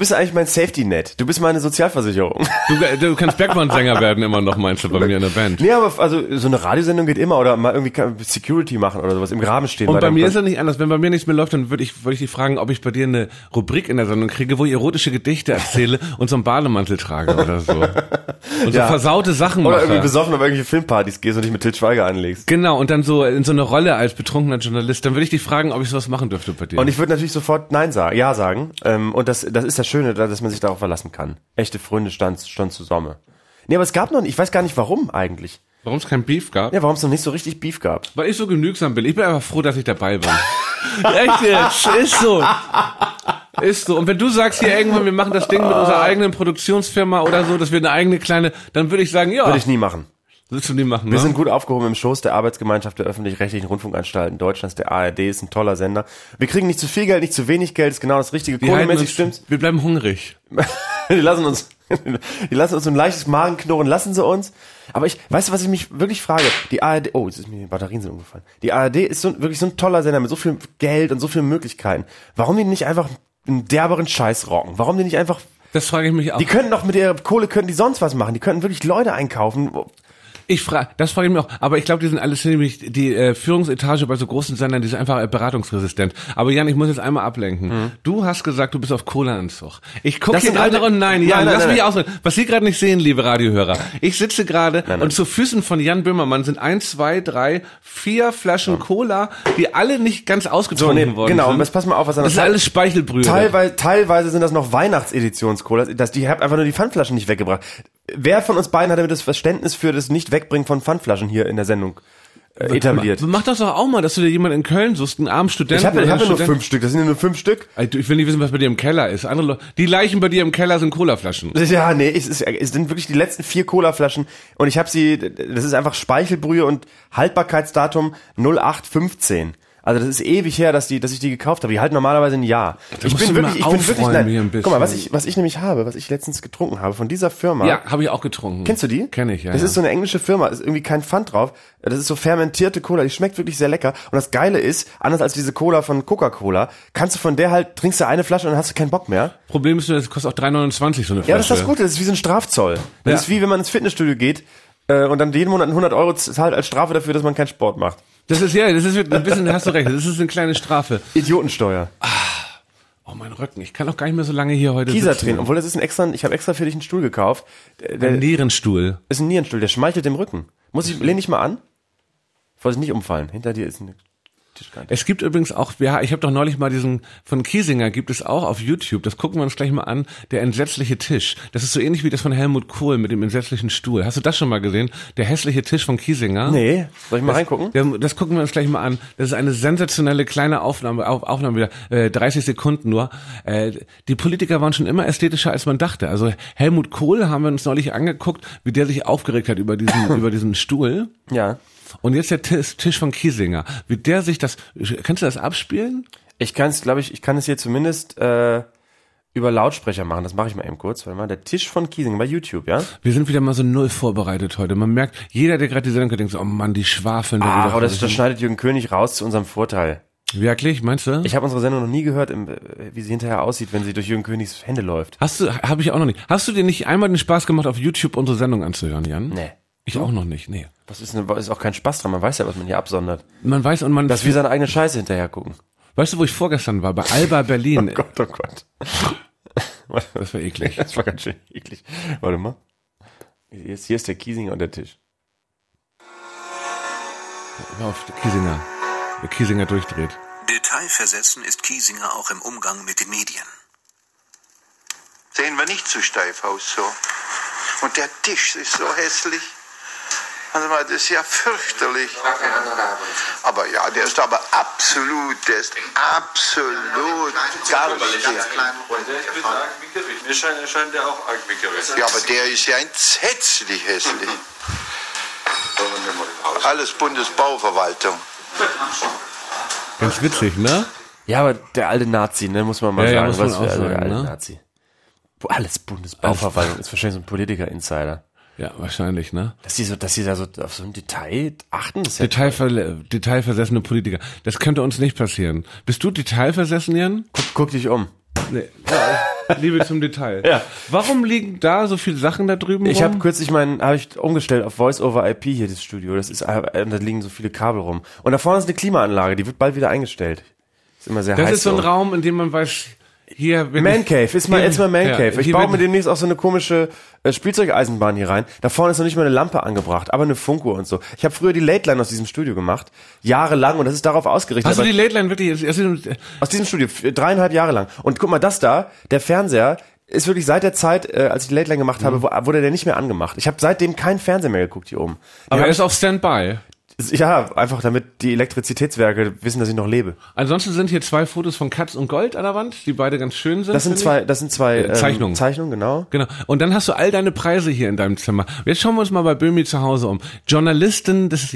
bist eigentlich mein Safety-Net. Du bist meine Sozialversicherung. Du kannst Background-Sänger werden immer noch, meinst du, bei mir in der Band. Nee, aber also so eine Radiosendung geht immer oder mal irgendwie Security machen oder sowas, im Graben stehen. Und bei mir ist es nicht anders. Wenn bei mir nichts mehr läuft, dann würde ich dich fragen, ob ich bei dir eine Rubrik in der Sendung kriege, wo ich erotische Gedichte erzähle und so einen Bademantel trage oder so. Und so versaute Sachen mache. Oder irgendwie besoffen auf irgendwelche Filmpartys gehst und dich mit Til Schweiger anlegst. Genau, und dann so in so eine Rolle als betrunkener Journalist. Dann würde ich dich fragen, ob ich sowas machen dürfte bei dir. Und ich würde natürlich sofort Ja sagen. Und das ist das Schöne, dass man sich darauf verlassen kann. Echte Freunde stand zusammen. Nee, aber es gab noch nicht, ich weiß gar nicht warum eigentlich. Warum es kein Beef gab? Ja, warum es noch nicht so richtig Beef gab. Weil ich so genügsam bin. Ich bin einfach froh, dass ich dabei bin. Echt jetzt? Ist so. Ist so. Und wenn du sagst hier irgendwann, wir machen das Ding mit unserer eigenen Produktionsfirma oder so, dass wir eine eigene kleine, dann würde ich sagen, ja. Würde ich nie machen. Willst du nie machen, ne? Wir sind gut aufgehoben im Schoß der Arbeitsgemeinschaft der öffentlich-rechtlichen Rundfunkanstalten Deutschlands, der ARD, ist ein toller Sender. Wir kriegen nicht zu viel Geld, nicht zu wenig Geld, ist genau das Richtige. Kohlemäßig stimmt's. Wir bleiben hungrig. Die lassen uns ein leichtes Magenknurren, lassen sie uns. Aber weißt du, was ich mich wirklich frage? Die ARD, jetzt ist mir die Batterien sind umgefallen. Die ARD ist wirklich so ein toller Sender mit so viel Geld und so vielen Möglichkeiten. Warum die nicht einfach einen derberen Scheiß rocken? Warum die nicht einfach... Das frage ich mich auch. Die könnten doch mit ihrer Kohle, könnten die sonst was machen. Die könnten wirklich Leute einkaufen. Das frage ich mich auch. Aber ich glaube, die sind alles ziemlich, die Führungsetage bei so großen Sendern, die sind einfach beratungsresistent. Aber Jan, ich muss jetzt einmal ablenken. Du hast gesagt, du bist auf Kohleanzug. Ich gucke hier gerade und nein, lass mich ausreden. Was Sie gerade nicht sehen, liebe Radiohörer. Ich sitze gerade und zu Füßen von Jan Böhmermann sind 1, 2, 3, 4 Flaschen Cola, die alle nicht ganz ausgetrunken worden genau, sind. Genau, pass mal auf, was das ist alles Speichelbrühe. Teilweise sind das noch Weihnachtseditions-Cola. Die haben einfach nur die Pfandflaschen nicht weggebracht. Wer von uns beiden hat damit das Verständnis für das Nicht-Wegbringen von Pfandflaschen hier in der Sendung etabliert? Mach das doch auch mal, dass du dir jemanden in Köln suchst, einen armen Studenten. Ich hab nur 5 Stück, das sind ja nur 5 Stück. Ich will nicht wissen, was bei dir im Keller ist. Andere Leute, die Leichen bei dir im Keller sind Colaflaschen. Ja, nee, es sind wirklich die letzten 4 Colaflaschen und ich habe das ist einfach Speichelbrühe und Haltbarkeitsdatum 0815. Also das ist ewig her, dass ich die gekauft habe. Die halten normalerweise ein Jahr. Ich bin wirklich, nein. Guck mal, was ich nämlich habe, was ich letztens getrunken habe von dieser Firma. Ja, habe ich auch getrunken. Kennst du die? Kenn ich, ja. Das ist so eine englische Firma, ist irgendwie kein Pfand drauf. Das ist so fermentierte Cola, die schmeckt wirklich sehr lecker. Und das Geile ist, anders als diese Cola von Coca-Cola, kannst du von der halt, trinkst du eine Flasche und dann hast du keinen Bock mehr. Problem ist nur, das kostet auch 3,29 so eine Flasche. Ja, das ist das Gute, das ist wie so ein Strafzoll. Das ist wie, wenn man ins Fitnessstudio geht und dann jeden Monat 100 € zahlt als Strafe dafür, dass man keinen Sport macht. Das ist ein bisschen, hast du recht, das ist eine kleine Strafe. Idiotensteuer. Oh, mein Rücken, ich kann auch gar nicht mehr so lange hier heute Kiesertränen, obwohl das ist ich habe extra für dich einen Stuhl gekauft. Ein Nierenstuhl. Ist ein Nierenstuhl, der schmeichelt dem Rücken. Lehn dich mal an. Vorsicht, nicht umfallen. Hinter dir ist eine Tischkante. Es gibt übrigens auch, ich habe doch neulich mal von Kiesinger gibt es auch auf YouTube, das gucken wir uns gleich mal an, der entsetzliche Tisch. Das ist so ähnlich wie das von Helmut Kohl mit dem entsetzlichen Stuhl. Hast du das schon mal gesehen? Der hässliche Tisch von Kiesinger? Nee, soll ich mal reingucken? Das gucken wir uns gleich mal an. Das ist eine sensationelle kleine Aufnahme wieder, 30 Sekunden nur. Die Politiker waren schon immer ästhetischer, als man dachte. Also Helmut Kohl haben wir uns neulich angeguckt, wie der sich aufgeregt hat über diesen Stuhl. Ja. Und jetzt der Tisch von Kiesinger. Wie der sich kannst du das abspielen? Ich kann es hier zumindest über Lautsprecher machen. Das mache ich mal eben kurz. Warte mal, der Tisch von Kiesinger bei YouTube, ja? Wir sind wieder mal so null vorbereitet heute. Man merkt, jeder, der gerade die Sendung denkt so, oh Mann, die schwafeln. Aber das schneidet Jürgen König raus zu unserem Vorteil. Wirklich, meinst du? Ich habe unsere Sendung noch nie gehört, wie sie hinterher aussieht, wenn sie durch Jürgen Königs Hände läuft. Habe ich auch noch nicht. Hast du dir nicht einmal den Spaß gemacht, auf YouTube unsere Sendung anzuhören, Jan? Nee. Ich auch noch nicht, nee. Ist auch kein Spaß dran, man weiß ja, was man hier absondert. Man weiß dass wir seine eigene Scheiße hinterher gucken. Weißt du, wo ich vorgestern war? Bei Alba Berlin. Oh Gott. Das war eklig. Das war ganz schön eklig. Warte mal. Hier ist der Kiesinger und der Tisch. Auf der Kiesinger durchdreht. Detailversessen ist Kiesinger auch im Umgang mit den Medien. Sehen wir nicht zu steif aus so. Und der Tisch ist so hässlich. Also mal, das ist ja fürchterlich. Aber ja, der ist absolut gar nicht. Mir scheint der auch arg mickerig. Ja, aber der ist ja entsetzlich hässlich. Alles Bundesbauverwaltung. Ganz witzig, ne? Ja, aber der alte Nazi, ne, muss man mal sagen. Muss man auch sagen, der alte ne? Nazi. Alles Bundesbauverwaltung ist wahrscheinlich so ein Politiker-Insider. Ja, wahrscheinlich, ne? Dass sie da so auf so ein Detail achten, das ist Detailversessene Politiker. Das könnte uns nicht passieren. Bist du detailversessen, Jan? Guck dich um. Nee. Liebe zum Detail. Ja. Warum liegen da so viele Sachen da drüben Ich rum? habe kürzlich habe ich umgestellt auf Voice-over-IP hier, das Studio. Da liegen so viele Kabel rum. Und da vorne ist eine Klimaanlage, die wird bald wieder eingestellt. Ist immer sehr heiß. Das ist so ein Raum, in dem man weiß, hier... Man Cave, jetzt mal Man Cave. Ich hier baue wird- mir demnächst auch so eine komische Spielzeugeisenbahn hier rein. Da vorne ist noch nicht mal eine Lampe angebracht, aber eine Funkuhr und so. Ich habe früher die Late Line aus diesem Studio gemacht, jahrelang, und das ist darauf ausgerichtet. Hast du aber die Late Line wirklich... aus diesem Studio, 3,5 Jahre lang. Und guck mal, das da, der Fernseher, ist wirklich seit der Zeit, als ich die Late Line gemacht habe, wurde der nicht mehr angemacht. Ich habe seitdem keinen Fernseher mehr geguckt hier oben. Aber er ist auf Standby. Ja, einfach damit die Elektrizitätswerke wissen, dass ich noch lebe. Ansonsten sind hier 2 Fotos von Katz und Gold an der Wand, die beide ganz schön sind. Das sind zwei Zeichnungen. Zeichnungen, genau. Genau. Und dann hast du all deine Preise hier in deinem Zimmer. Jetzt schauen wir uns mal bei Böhmi zu Hause um. Journalisten des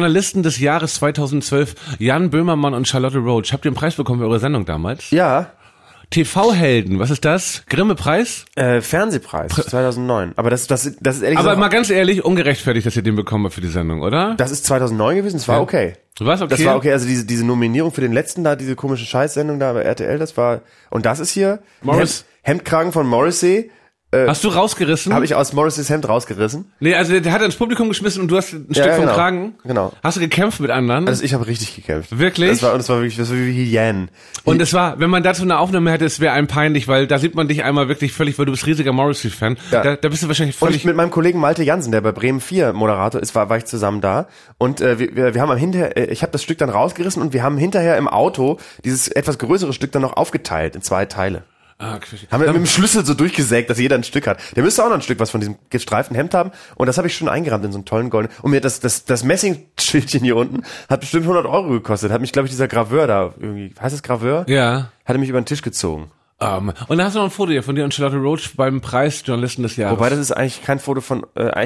Jahres 2012, Jan Böhmermann und Charlotte Roach. Habt ihr einen Preis bekommen für eure Sendung damals? Ja, TV-Helden, was ist das? Grimme-Preis? Fernsehpreis 2009. Aber das ist ehrlich Aber gesagt, mal ganz ehrlich, ungerechtfertigt, dass ihr den bekommen habt für die Sendung, oder? das ist 2009 gewesen, das war okay. Was, okay? Das war okay, also diese Nominierung für den letzten da, diese komische Scheißsendung da bei RTL, das war, und das ist hier, Hemdkragen von Morrissey, Hast du rausgerissen? habe ich aus Morrisseys Hemd rausgerissen. Nee, also der hat ins Publikum geschmissen und du hast ein Stück ja, vom genau. Kragen. Genau. Hast du gekämpft mit anderen? Also ich habe richtig gekämpft. Wirklich? Das war wirklich, das war wie Hyänen. Und es war, wenn man dazu eine Aufnahme hätte, es wäre einem peinlich, weil da sieht man dich einmal wirklich völlig, weil du bist riesiger Morrissey-Fan. Ja. Da bist du wahrscheinlich Und völlig... ich mit meinem Kollegen Malte Jansen, der bei Bremen 4 Moderator ist, war ich zusammen da. Und wir haben ich habe das Stück dann rausgerissen und wir haben hinterher im Auto dieses etwas größere Stück dann noch aufgeteilt in 2 Teile. Haben wir mit dem Schlüssel so durchgesägt, dass jeder ein Stück hat. Der müsste auch noch ein Stück was von diesem gestreiften Hemd haben. Und das habe ich schon eingerahmt in so einen tollen goldenen. Und mir das Messingschildchen hier unten hat bestimmt 100 € gekostet. Hat mich, glaube ich, dieser Graveur da irgendwie, heißt das Graveur? Ja. Hat er mich über den Tisch gezogen. Und dann hast du noch ein Foto hier von dir und Charlotte Roach beim Preis Journalisten des Jahres. Wobei das ist eigentlich kein Foto von,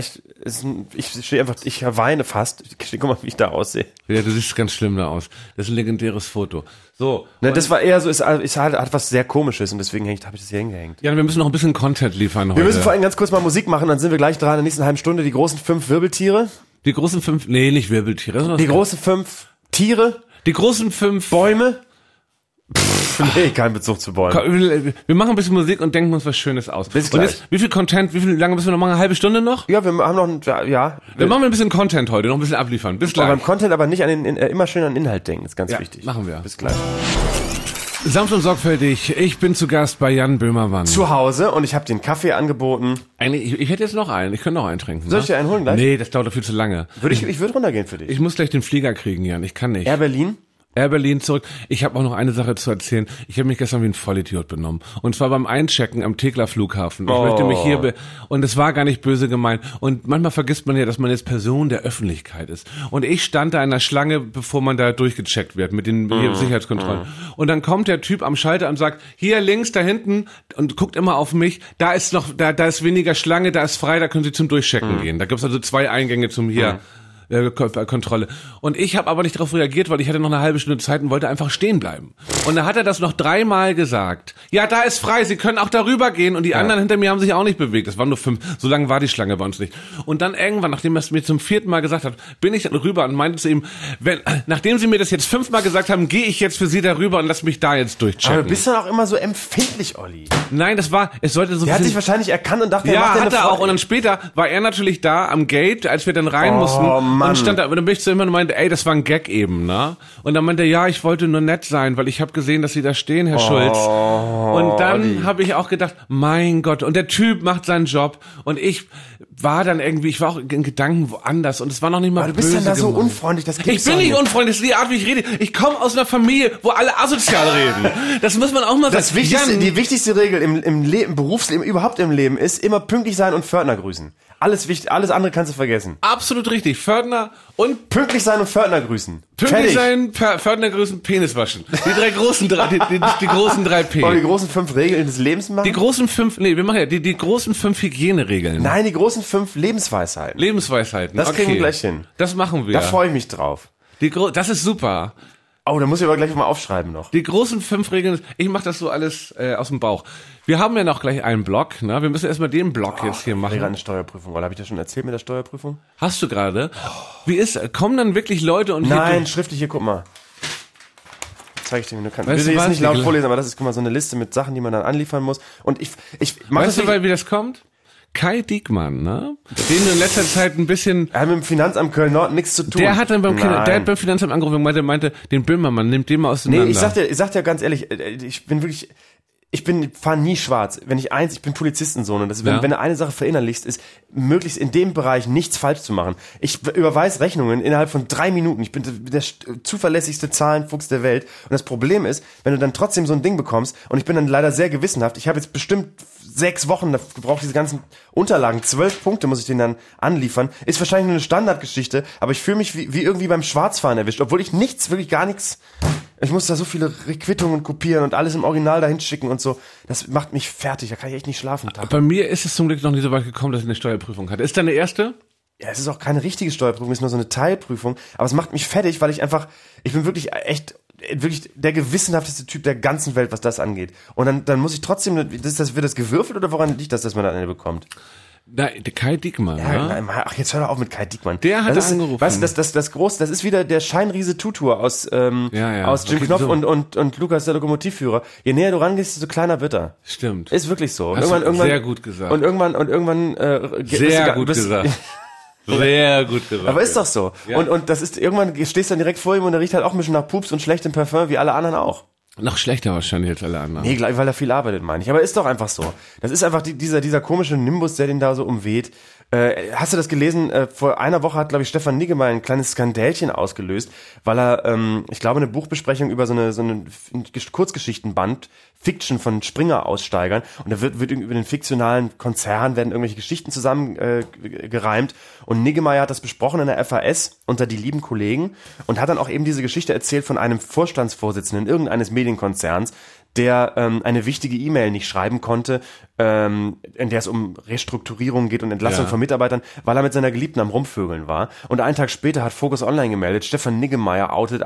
ich weine fast. Guck mal, wie ich da aussehe. Ja, du siehst ganz schlimm da aus. Das ist ein legendäres Foto. So. Ne, das war eher so, hat was sehr Komisches und deswegen habe ich das hier hingehängt. Ja, wir müssen noch ein bisschen Content liefern heute. Wir müssen vor allem ganz kurz mal Musik machen, dann sind wir gleich dran in der nächsten halben Stunde. Die großen 5 Wirbeltiere. Die großen 5, nee, nicht Wirbeltiere. sondern Die großen 5 Tiere. die großen 5 Bäume. Nee, kein Bezug zu Bäumen. Wir machen ein bisschen Musik und denken uns was Schönes aus. Bis und gleich. jetzt, wie viel Content, lange müssen wir noch machen? Eine halbe Stunde noch? Ja, wir haben noch, ja. Wir machen ein bisschen Content heute, noch ein bisschen abliefern. Bis Aber gleich. beim Content aber nicht immer schön an den Inhalt denken, ist ganz Ja, wichtig. machen wir. Bis gleich. Sanft und sorgfältig, ich bin zu Gast bei Jan Böhmermann. Zu Hause und ich habe den Kaffee angeboten. Ich hätte jetzt noch einen, ich könnte noch einen trinken. Soll ich dir einen holen gleich? Nee, das dauert doch viel zu lange. Ich würde runtergehen für dich. Ich muss gleich den Flieger kriegen, Jan, ich kann nicht. Air Berlin? Air Berlin zurück. Ich habe auch noch eine Sache zu erzählen. Ich habe mich gestern wie ein Vollidiot benommen. Und zwar beim Einchecken am Tegeler Flughafen. Ich möchte mich hier... Und es war gar nicht böse gemeint. Und manchmal vergisst man ja, dass man jetzt Person der Öffentlichkeit ist. Und ich stand da in der Schlange, bevor man da durchgecheckt wird mit den Sicherheitskontrollen. Und dann kommt der Typ am Schalter und sagt, hier links, da hinten, und guckt immer auf mich, da ist weniger Schlange, da ist frei, da können Sie zum Durchchecken gehen. Da gibt's also 2 Eingänge zum hier. Kontrolle. Und ich habe aber nicht darauf reagiert, weil ich hatte noch eine halbe Stunde Zeit und wollte einfach stehen bleiben. Und da hat er das noch 3-mal gesagt. Ja, da ist frei, Sie können auch darüber gehen. Und die anderen hinter mir haben sich auch nicht bewegt. Das waren nur 5. So lange war die Schlange bei uns nicht. Und dann irgendwann, nachdem er es mir zum 4. Mal gesagt hat, bin ich dann rüber und meinte zu ihm, nachdem Sie mir das jetzt 5 Mal gesagt haben, gehe ich jetzt für Sie darüber und lass mich da jetzt durchchecken. Aber du bist dann auch immer so empfindlich, Olli. Nein, es sollte so Der hat dich wahrscheinlich erkannt und dachte, ja, macht hat er auch. Und dann später war er natürlich da am Gate, als wir dann rein mussten. Mann. Und stand da, und dann bin ich zu ihm und meinte, ey, das war ein Gag eben, ne? Und dann meinte er, ja, ich wollte nur nett sein, weil ich habe gesehen, dass Sie da stehen, Herr Schulz. Und dann habe ich auch gedacht, mein Gott, und der Typ macht seinen Job. Und ich war auch in Gedanken woanders und es war noch nicht mal Aber du bist böse dann da so gemeint. unfreundlich, das Ich gibt's bin doch nicht unfreundlich, das ist die Art, wie ich rede. Ich komme aus einer Familie, wo alle asozial reden. Das muss man auch mal Das sagen. Wichtigste, Jan, die wichtigste Regel im Leben, Berufsleben, überhaupt im Leben ist immer pünktlich sein und Pförtner grüßen. Alles wichtig, alles andere kannst du vergessen. absolut richtig. Pförtner und Pünktlich sein und Pförtner grüßen. pünktlich Fertig. sein, Pförtner grüßen, Penis waschen. Die großen 3 P. Wollen wir die großen 5 Regeln des Lebens machen? Die großen 5, nee, wir machen ja die großen 5 Hygieneregeln. Nein, die großen 5 Lebensweisheiten. Lebensweisheiten. Das okay. kriegen wir gleich hin. Das machen wir. Da freue ich mich drauf. Das ist super. Oh, da muss ich aber gleich mal aufschreiben noch. Die großen 5 Regeln, ich mache das so alles aus dem Bauch. Wir haben ja noch gleich einen Block, ne? Wir müssen erstmal den Block jetzt hier machen. Wäre eine Steuerprüfung, oder habe ich das schon erzählt mit der Steuerprüfung? Hast du gerade? Kommen dann wirklich Leute und Nein, schriftlich hier, guck mal. zeige ich dir, du kannst. Ich will sie jetzt nicht laut vorlesen, aber das ist, guck mal, so eine Liste mit Sachen, die man dann anliefern muss. Und ich mache Weißt du, wie das kommt? Kai Diekmann, ne? Den du in letzter Zeit ein bisschen... Er hat mit dem Finanzamt Köln-Nord nichts zu tun. Der hat dann der hat beim Finanzamt angerufen und meinte, den Böhmermann, nimmt den mal auseinander. Nee, ich sag dir ganz ehrlich, ich fahre nie schwarz. Ich bin Polizistensohn und wenn du eine Sache verinnerlichst, ist möglichst in dem Bereich nichts falsch zu machen. Ich überweise Rechnungen innerhalb von 3 Minuten. Ich bin der zuverlässigste Zahlenfuchs der Welt. Und das Problem ist, wenn du dann trotzdem so ein Ding bekommst, und ich bin dann leider sehr gewissenhaft, ich habe jetzt bestimmt 6 Wochen gebraucht, diese ganzen Unterlagen, 12 Punkte muss ich denen dann anliefern, ist wahrscheinlich nur eine Standardgeschichte, aber ich fühle mich wie irgendwie beim Schwarzfahren erwischt, obwohl ich wirklich gar nichts, ich muss da so viele Quittungen kopieren und alles im Original dahin schicken und so, das macht mich fertig, da kann ich echt nicht schlafen. Bei mir ist es zum Glück noch nie so weit gekommen, dass ich eine Steuerprüfung hatte. Ist deine erste? Ja, es ist auch keine richtige Steuerprüfung, es ist nur so eine Teilprüfung, aber es macht mich fertig, weil ich bin wirklich der gewissenhafteste Typ der ganzen Welt, was das angeht. Und dann muss ich trotzdem, wird das gewürfelt oder woran liegt das, dass man dann eine bekommt? Der Kai Diekmann, ja. Ach, jetzt hör doch auf mit Kai Diekmann. Der hat angerufen. Weißt du, das große, das ist wieder der Scheinriese Tutur aus Jim Knopf so. und Lukas, der Lokomotivführer. Je näher du rangehst, desto kleiner wird er. Stimmt. Ist wirklich so. Hast irgendwann sehr gut gesagt. Und irgendwann sehr gut gesagt. Sehr gut gesagt. Aber ist doch so. Ja. Und das ist, irgendwann stehst du dann direkt vor ihm und der riecht halt auch ein bisschen nach Pups und schlechtem Parfum, wie alle anderen auch. Noch schlechter wahrscheinlich als alle anderen. Nee, weil er viel arbeitet, meine ich. Aber ist doch einfach so. Das ist einfach dieser komische Nimbus, der den da so umweht. Hast du das gelesen? Vor einer Woche hat, glaube ich, Stefan Niggemeier ein kleines Skandälchen ausgelöst, weil er, ich glaube, eine Buchbesprechung über so eine Kurzgeschichtenband, Fiction von Springer aussteigern. Und da wird über den fiktionalen Konzern werden irgendwelche Geschichten zusammen gereimt. Und Niggemeier hat das besprochen in der FAS unter die lieben Kollegen und hat dann auch eben diese Geschichte erzählt von einem Vorstandsvorsitzenden irgendeines Medienkonzerns, der eine wichtige E-Mail nicht schreiben konnte, in der es um Restrukturierung geht und Entlassung von Mitarbeitern, weil er mit seiner Geliebten am Rumvögeln war. Und einen Tag später hat Focus Online gemeldet, Stefan Niggemeier outet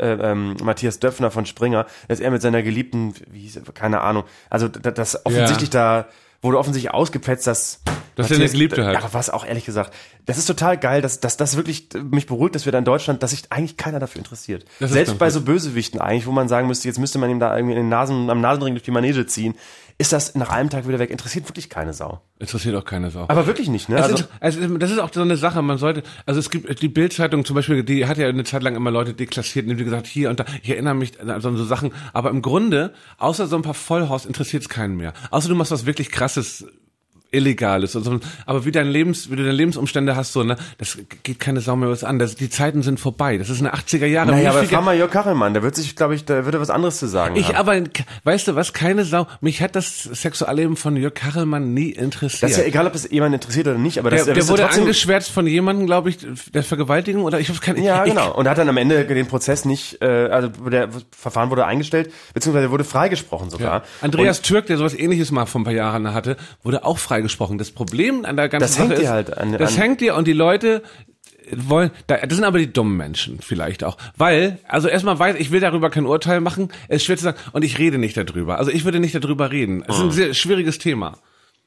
Matthias Döpfner von Springer, dass er mit seiner Geliebten, wie hieß er, keine Ahnung, also das offensichtlich da wurde offensichtlich ausgepetzt, dass er eine Geliebte hat. Ja, was auch ehrlich gesagt. Das ist total geil, dass das wirklich mich beruhigt, dass wir da in Deutschland, dass sich eigentlich keiner dafür interessiert. Selbst bei so Bösewichten eigentlich, wo man sagen müsste, jetzt müsste man ihm da irgendwie am Nasenring durch die Manege ziehen, ist das nach einem Tag wieder weg. Interessiert wirklich keine Sau. Interessiert auch keine Sau. Aber wirklich nicht, ne? Also das ist auch so eine Sache, es gibt die Bild-Zeitung zum Beispiel, die hat ja eine Zeit lang immer Leute deklassiert und die gesagt, hier und da, ich erinnere mich an so Sachen, aber im Grunde, außer so ein paar Vollhaus, interessiert es keinen mehr. Außer du machst was wirklich Krasses, Illegales und so, aber wie du deine Lebensumstände hast, so, ne, das geht keine Sau mehr was an. Die Zeiten sind vorbei. Das ist eine 80er Jahre. Naja, aber frag mal Jörg Kachelmann, der wird was anderes zu sagen haben. Aber, weißt du was, keine Sau, mich hat das Sexualleben von Jörg Kachelmann nie interessiert. Das ist ja egal, ob es jemand interessiert oder nicht, aber der wurde angeschwärzt von jemandem, glaube ich, der Vergewaltigung oder ich weiß keine. Ja, genau. Und hat dann am Ende den Prozess nicht, also der Verfahren wurde eingestellt, beziehungsweise wurde freigesprochen sogar. Ja. Andreas Türk, der sowas Ähnliches mal vor ein paar Jahren hatte, wurde auch freigesprochen. Das Problem an der ganzen Sache ist, das hängt dir und die Leute wollen, das sind aber die dummen Menschen vielleicht auch, weil, also erstmal ich will darüber kein Urteil machen, es ist schwer zu sagen und ich rede nicht darüber, also ich würde nicht darüber reden, es ist ein sehr schwieriges Thema.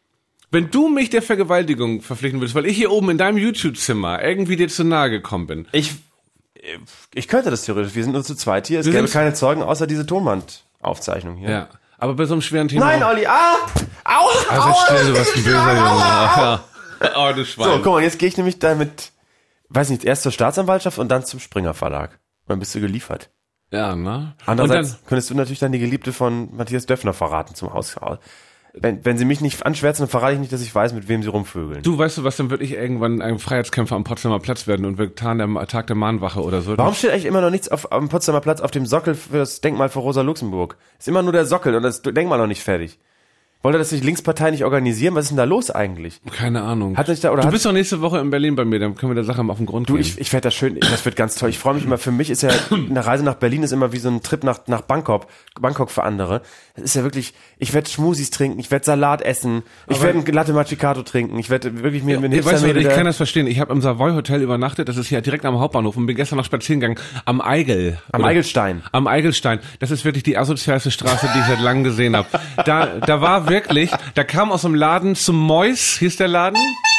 Wenn du mich der Vergewaltigung verpflichten würdest, weil ich hier oben in deinem YouTube-Zimmer irgendwie dir zu nahe gekommen bin. Ich könnte das theoretisch, wir sind nur zu zweit hier, es gäbe keine Zeugen außer diese Tonbandaufzeichnung hier. Ja. Aber bei so einem schweren Thema. Nein, Olli, Also schnell, du warst ein böser Junge. Oh, du Schwein. So, guck mal, jetzt gehe ich nämlich damit, weiß nicht, erst zur Staatsanwaltschaft und dann zum Springer Verlag. Und dann bist du geliefert. Ja, ne? Andererseits könntest du natürlich dann die Geliebte von Matthias Döpfner verraten zum Haus. Wenn sie mich nicht anschwärzen, dann verrate ich nicht, dass ich weiß, mit wem sie rumvögeln. Du, weißt du was, dann würde ich irgendwann ein Freiheitskämpfer am Potsdamer Platz werden und wird Tag der Mahnwache oder so. Warum steht eigentlich immer noch nichts am Potsdamer Platz auf dem Sockel für das Denkmal für Rosa Luxemburg? Ist immer nur der Sockel und das Denkmal noch nicht fertig. Wollte das die Linkspartei nicht organisieren? Was ist denn da los eigentlich? Keine Ahnung. Du bist doch nächste Woche in Berlin bei mir, dann können wir der Sache mal auf den Grund gehen. Ich werde das schön, das wird ganz toll. Ich freue mich immer, für mich ist ja, eine Reise nach Berlin ist immer wie so ein Trip nach Bangkok für andere. Das ist ja wirklich, ich werde Schmusis trinken, ich werde Salat essen, ich werde ein Latte Macchiato trinken, ich werde wirklich mir ich kann das verstehen. Ich habe im Savoy Hotel übernachtet, das ist hier direkt am Hauptbahnhof und bin gestern noch spazieren gegangen am Eigelstein. Am Eigelstein. Das ist wirklich die asozialste Straße, die ich seit langem gesehen habe. Da war wirklich, da kam aus dem Laden zum Mois, hieß der Laden.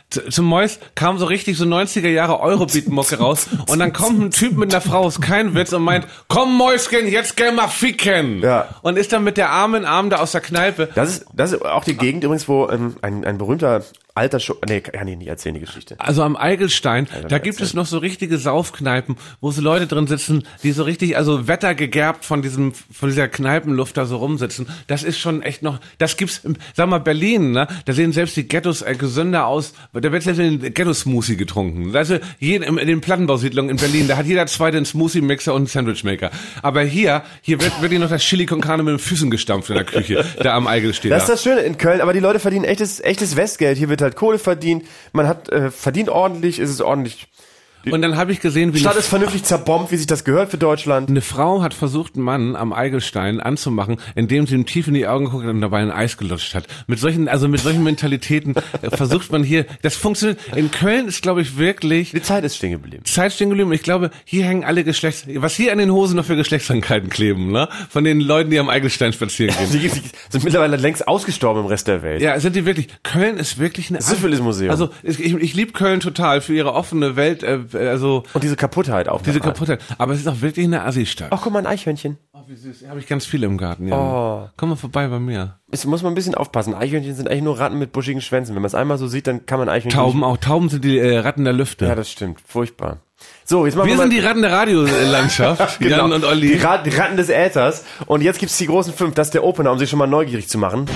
Zum Mois kam so richtig so 90er Jahre Eurobeat-Mucke raus und dann kommt ein Typ mit einer Frau, ist kein Witz, und meint, komm Mäuschen, jetzt geh mal ficken. Ja. Und ist dann mit der Arm in Arm da aus der Kneipe. Das ist auch die Gegend übrigens, wo ein berühmter alter nicht erzählen die Geschichte. Also am Eigelstein, da gibt es noch so richtige Saufkneipen, wo so Leute drin sitzen, die so richtig, also wettergegerbt von dieser Kneipenluft da so rumsitzen. Das ist schon echt noch, das gibt's, sag mal Berlin, ne? Da sehen selbst die Ghettos gesünder aus. Da wird selbst in den Ghetto-Smoothie getrunken. Also in den Plattenbausiedlungen in Berlin, da hat jeder zweite einen Smoothie-Mixer und einen Sandwich-Maker. Aber hier wird wirklich noch das Chili con Carne mit den Füßen gestampft in der Küche, da am Eigelstein. Das ist das Schöne in Köln, aber die Leute verdienen echtes Westgeld. Hier wird halt Kohle verdient, man hat verdient ordentlich, ist es ordentlich. Und dann habe ich gesehen, wie die Stadt ist vernünftig zerbombt, wie sich das gehört für Deutschland. Eine Frau hat versucht, einen Mann am Eigelstein anzumachen, indem sie ihm tief in die Augen geguckt hat und dabei ein Eis gelutscht hat. Mit solchen Mentalitäten versucht man hier, das funktioniert. In Köln ist, glaube ich, wirklich... Die Zeit ist stehen geblieben. Ich glaube, hier hängen alle was hier an den Hosen noch für Geschlechtskrankheiten kleben, ne? Von den Leuten, die am Eigelstein spazieren gehen. Die sind mittlerweile längst ausgestorben im Rest der Welt. Ja, sind die wirklich. Köln ist wirklich eine... Syphilis-Museum. Also, ich liebe Köln total für ihre offene Welt, und diese Kaputtheit auch. Diese Kaputtheit. Aber es ist auch wirklich eine Assi-Stadt. Ach, guck mal, ein Eichhörnchen. Oh, wie süß. Habe ich ganz viele im Garten, ja. Oh. Komm mal vorbei bei mir. Es muss man ein bisschen aufpassen. Eichhörnchen sind eigentlich nur Ratten mit buschigen Schwänzen. Wenn man es einmal so sieht, dann kann man Eichhörnchen... Tauben auch. Tauben sind die Ratten der Lüfte. Ja, das stimmt. Furchtbar. So, jetzt machen wir sind die Ratten der Radiolandschaft. Genau. Jan und Olli. Die Ratten des Äthers. Und jetzt gibt's die großen 5. Das ist der Opener, um sich schon mal neugierig zu machen.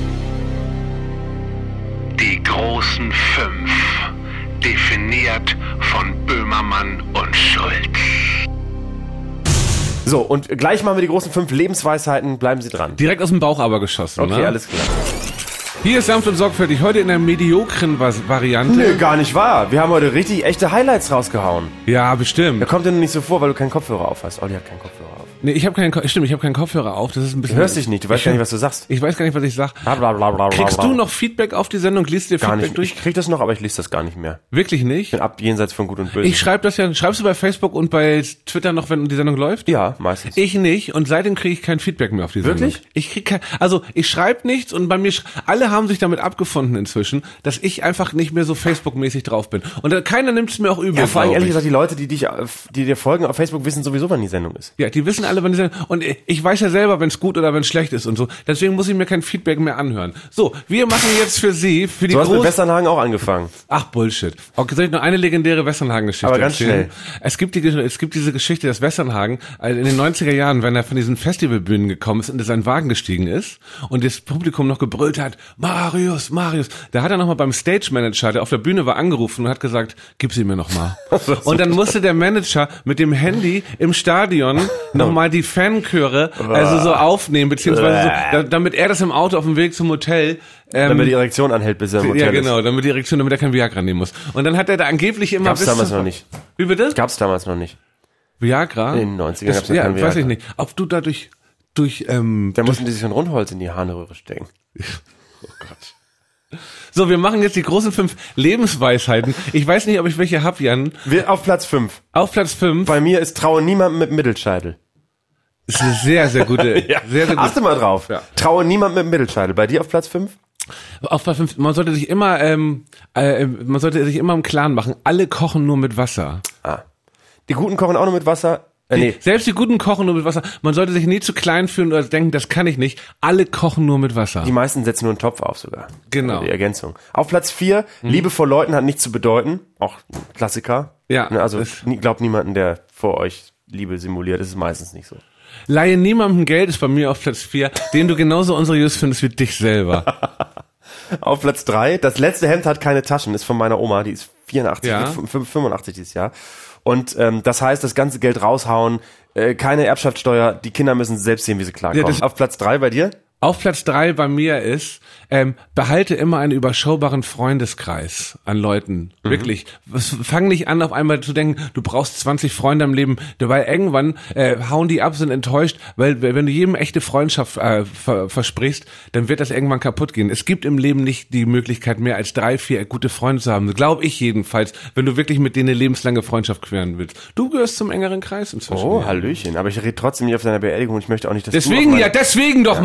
Die großen 5. Definiert von Böhmermann und Schulz. So, und gleich machen wir die großen 5 Lebensweisheiten. Bleiben Sie dran. Direkt aus dem Bauch aber geschossen, okay, ne? Alles klar. Hier ist sanft und sorgfältig. Heute in der mediokren Variante. Nö, gar nicht wahr. Wir haben heute richtig echte Highlights rausgehauen. Ja, bestimmt. Da kommt dir nur nicht so vor, weil du keinen Kopfhörer auf hast. Olli hat keinen Kopfhörer auf. Nee, ich habe keinen Kopfhörer auf. Das ist ein bisschen. Du hörst dich nicht. Du weißt gar nicht, was du sagst. Ich weiß gar nicht, was ich sag. Blablabla. Kriegst du noch Feedback auf die Sendung? Liest dir gar Feedback nicht durch? Ich krieg das noch, aber ich lese das gar nicht mehr. Wirklich nicht? Ich bin ab jenseits von Gut und Böse. Ich schreibe das ja. Schreibst du bei Facebook und bei Twitter noch, wenn die Sendung läuft? Ja, meistens. Ich nicht. Und seitdem kriege ich kein Feedback mehr auf die Sendung. Wirklich? Ich krieg kein, also ich schreibe nichts und bei mir alle haben sich damit abgefunden inzwischen, dass ich einfach nicht mehr so Facebook-mäßig drauf bin. Und keiner nimmt es mir auch übel. Ja, vor allem ehrlich gesagt, die Leute, die dir folgen auf Facebook, wissen sowieso, wann die Sendung ist. Ja, die wissen alle, wann die Sendung. Und ich weiß ja selber, wenn es gut oder wenn es schlecht ist und so. Deswegen muss ich mir kein Feedback mehr anhören. So, wir machen jetzt für Sie, für die Du hast mit Westernhagen auch angefangen. Ach, Bullshit. Okay, soll ich noch eine legendäre Westernhagen-Geschichte aber ganz erzählen? schnell. Es gibt diese Geschichte, dass Westernhagen in den 90er Jahren, wenn er von diesen Festivalbühnen gekommen ist und in seinen Wagen gestiegen ist und das Publikum noch gebrüllt hat, Marius, da hat er nochmal beim Stage-Manager, der auf der Bühne war, angerufen und hat gesagt, gib sie mir nochmal. Und dann musste der Manager mit dem Handy im Stadion nochmal die Fanchöre so aufnehmen, beziehungsweise so, damit er das im Auto auf dem Weg zum Hotel damit die Erektion anhält, bis er im Hotel ja, genau, damit er kein Viagra nehmen muss. Und dann hat er da angeblich immer... Gab's damals noch nicht. Wie bitte? Gab's damals noch nicht. Viagra? In den 90ern gab's noch kein Viagra. Weiß ich nicht. Ob du dadurch da mussten die sich ein Rundholz in die Harnröhre stecken. Oh Gott. So, wir machen jetzt die großen 5 Lebensweisheiten. Ich weiß nicht, ob ich welche hab, Jan. Auf Platz 5. Auf Platz 5. Bei mir ist traue niemandem mit Mittelscheitel. Das ist eine sehr, sehr gute. Ja. Sehr, sehr gut. Achte mal drauf. Ja. Traue niemandem mit Mittelscheitel. Bei dir auf Platz 5? Auf Platz 5. Man sollte sich immer im Klaren machen, alle kochen nur mit Wasser. Ah. Die Guten kochen auch nur mit Wasser? Nee. Selbst die Guten kochen nur mit Wasser. Man sollte sich nie zu klein fühlen oder denken, das kann ich nicht. Alle kochen nur mit Wasser. Die meisten setzen nur einen Topf auf sogar. Genau. Die Ergänzung. Auf Platz 4, Liebe vor Leuten hat nichts zu bedeuten. Auch ein Klassiker. Ja. Also glaubt niemanden, der vor euch Liebe simuliert. Das ist meistens nicht so. Leihe niemandem Geld ist bei mir auf Platz 4, den du genauso unseriös findest wie dich selber. Auf Platz 3, das letzte Hemd hat keine Taschen, ist von meiner Oma, die ist 84, Ja. 85 dieses Jahr. Und das heißt, das ganze Geld raushauen, keine Erbschaftssteuer, die Kinder müssen selbst sehen, wie sie klarkommen. Ja, auf Platz 3 bei dir? Auf Platz 3 bei mir ist, behalte immer einen überschaubaren Freundeskreis an Leuten. Wirklich. Fang nicht an, auf einmal zu denken, du brauchst 20 Freunde im Leben. Weil irgendwann hauen die ab, sind enttäuscht, weil wenn du jedem echte Freundschaft versprichst, dann wird das irgendwann kaputt gehen. Es gibt im Leben nicht die Möglichkeit, mehr als 3, 4 gute Freunde zu haben. Glaube ich jedenfalls, wenn du wirklich mit denen eine lebenslange Freundschaft queren willst. Du gehörst zum engeren Kreis inzwischen. Oh, Hallöchen. Aber ich rede trotzdem nicht auf deiner Beerdigung und ich möchte auch nicht, dass deswegen doch, Mann, du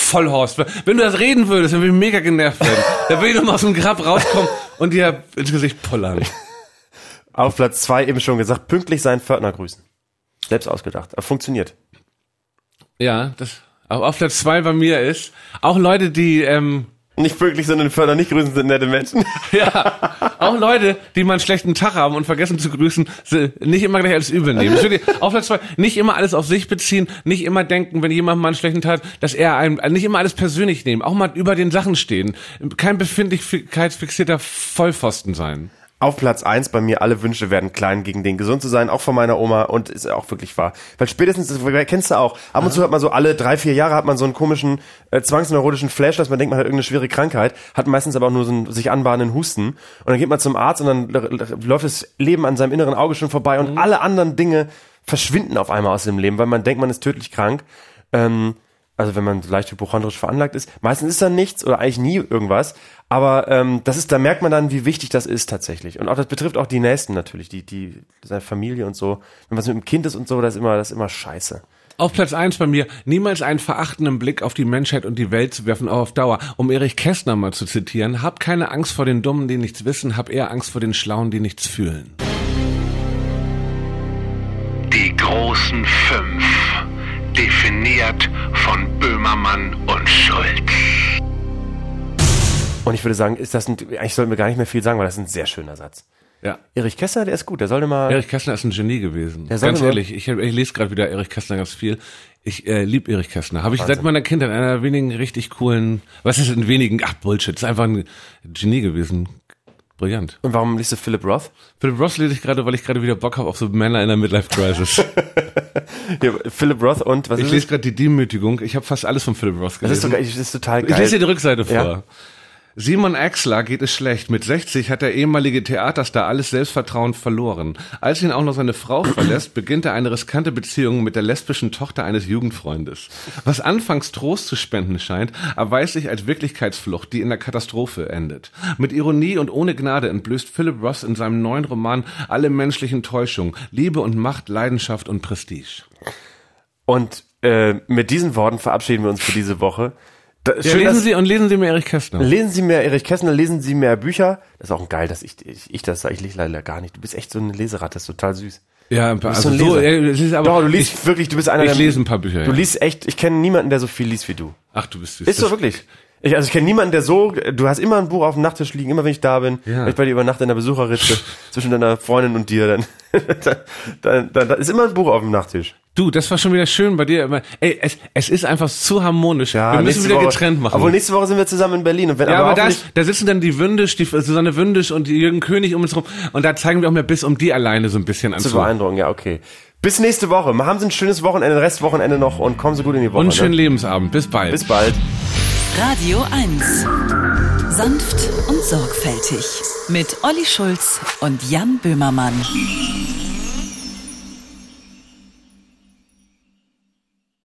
Vollhorst. Wenn du das reden würdest, dann würde ich mega genervt werden. Da würde ich nochmal aus dem Grab rauskommen und dir ins Gesicht pullern. Auf Platz 2 eben schon gesagt, pünktlich seinen Pförtner grüßen. Selbst ausgedacht. Aber funktioniert. Ja, das auf Platz 2 bei mir ist, auch Leute, die, nicht pünktlich, sondern den Pförtner nicht grüßen, sind nette Menschen. ja, auch Leute, die mal einen schlechten Tag haben und vergessen zu grüßen, nicht immer gleich alles übel nehmen. Auf Platz 2, nicht immer alles auf sich beziehen, nicht immer denken, wenn jemand mal einen schlechten Tag hat, dass er einem, nicht immer alles persönlich nehmen, auch mal über den Sachen stehen. Kein befindlichkeitsfixierter Vollpfosten sein. Auf Platz 1 bei mir, alle Wünsche werden klein gegen den gesund zu sein, auch von meiner Oma, und ist auch wirklich wahr. Weil spätestens, das kennst du auch, ab und zu hat man so alle 3-4 Jahre hat man so einen komischen, zwangsneurotischen Flash, dass man denkt, man hat irgendeine schwere Krankheit, hat meistens aber auch nur so einen sich anbahnenden Husten, und dann geht man zum Arzt und dann läuft das Leben an seinem inneren Auge schon vorbei und alle anderen Dinge verschwinden auf einmal aus dem Leben, weil man denkt, man ist tödlich krank. Also wenn man leicht hypochondrisch veranlagt ist, meistens ist da nichts oder eigentlich nie irgendwas, aber da merkt man dann, wie wichtig das ist tatsächlich. Und auch das betrifft auch die Nächsten natürlich, die seine Familie und so. Wenn was mit dem Kind ist und so, das ist immer scheiße. Auf Platz 1 bei mir, niemals einen verachtenden Blick auf die Menschheit und die Welt zu werfen, auch auf Dauer. Um Erich Kästner mal zu zitieren, hab keine Angst vor den Dummen, die nichts wissen, hab eher Angst vor den Schlauen, die nichts fühlen. Die großen 5. Definiert von Böhmermann und Schulz. Und ich würde sagen, eigentlich sollten wir gar nicht mehr viel sagen, weil das ist ein sehr schöner Satz. Ja. Erich Kästner, der ist gut, der sollte mal... Erich Kästner ist ein Genie gewesen. Der ganz ehrlich, ich lese gerade wieder Erich Kästner ganz viel. Ich liebe Erich Kästner. Habe ich seit meiner Kindheit einer wenigen richtig coolen... Was ist in wenigen? Ach, Bullshit. Ist einfach ein Genie gewesen. Brillant. Und warum liest du Philip Roth? Philip Roth lese ich gerade, weil ich gerade wieder Bock habe auf so Männer in der Midlife-Crisis. Ja, Philip Roth und was ich lese gerade die Demütigung. Ich habe fast alles von Philip Roth gelesen. Das ist total geil. Ich lese dir die Rückseite vor. Ja. Simon Axler geht es schlecht. Mit 60 hat der ehemalige Theaterstar alles Selbstvertrauen verloren. Als ihn auch noch seine Frau verlässt, beginnt er eine riskante Beziehung mit der lesbischen Tochter eines Jugendfreundes. Was anfangs Trost zu spenden scheint, erweist sich als Wirklichkeitsflucht, die in der Katastrophe endet. Mit Ironie und ohne Gnade entblößt Philip Roth in seinem neuen Roman alle menschlichen Täuschungen, Liebe und Macht, Leidenschaft und Prestige. Und mit diesen Worten verabschieden wir uns für diese Woche. Ja, lesen Sie mehr Erich Kästner. Lesen Sie mehr Erich Kästner, lesen Sie mehr Bücher. Das ist auch geil, dass ich das sage. Ich lese leider gar nicht. Du bist echt so eine Leseratte, das ist total süß. Ja, also so, es ist aber doch, du liest wirklich, du bist einer der... Ich lese ein paar Bücher, Du liest echt, ich kenne niemanden, der so viel liest wie du. Ach, du bist süß. Ist so wirklich. Ich kenne niemanden, der du hast immer ein Buch auf dem Nachttisch liegen, immer wenn ich da bin, wenn ich bei dir übernachte in der Besucherritze, zwischen deiner Freundin und dir, dann ist immer ein Buch auf dem Nachttisch. Du, das war schon wieder schön bei dir. Ey, es ist einfach zu harmonisch. Ja, wir müssen wieder getrennt machen. Obwohl nächste Woche sind wir zusammen in Berlin. Und wenn, ja, aber da sitzen dann die Wündisch, die Susanne Wündisch und die Jürgen König um uns rum. Und da zeigen wir auch mehr Biss, um die alleine so ein bisschen anzu. Zu beeindrucken, ja, okay. Bis nächste Woche. Haben Sie ein schönes Wochenende, Restwochenende noch und kommen Sie gut in die Woche. Und einen schönen Lebensabend. Bis bald. Bis bald. Radio 1. Sanft und sorgfältig. Mit Olli Schulz und Jan Böhmermann.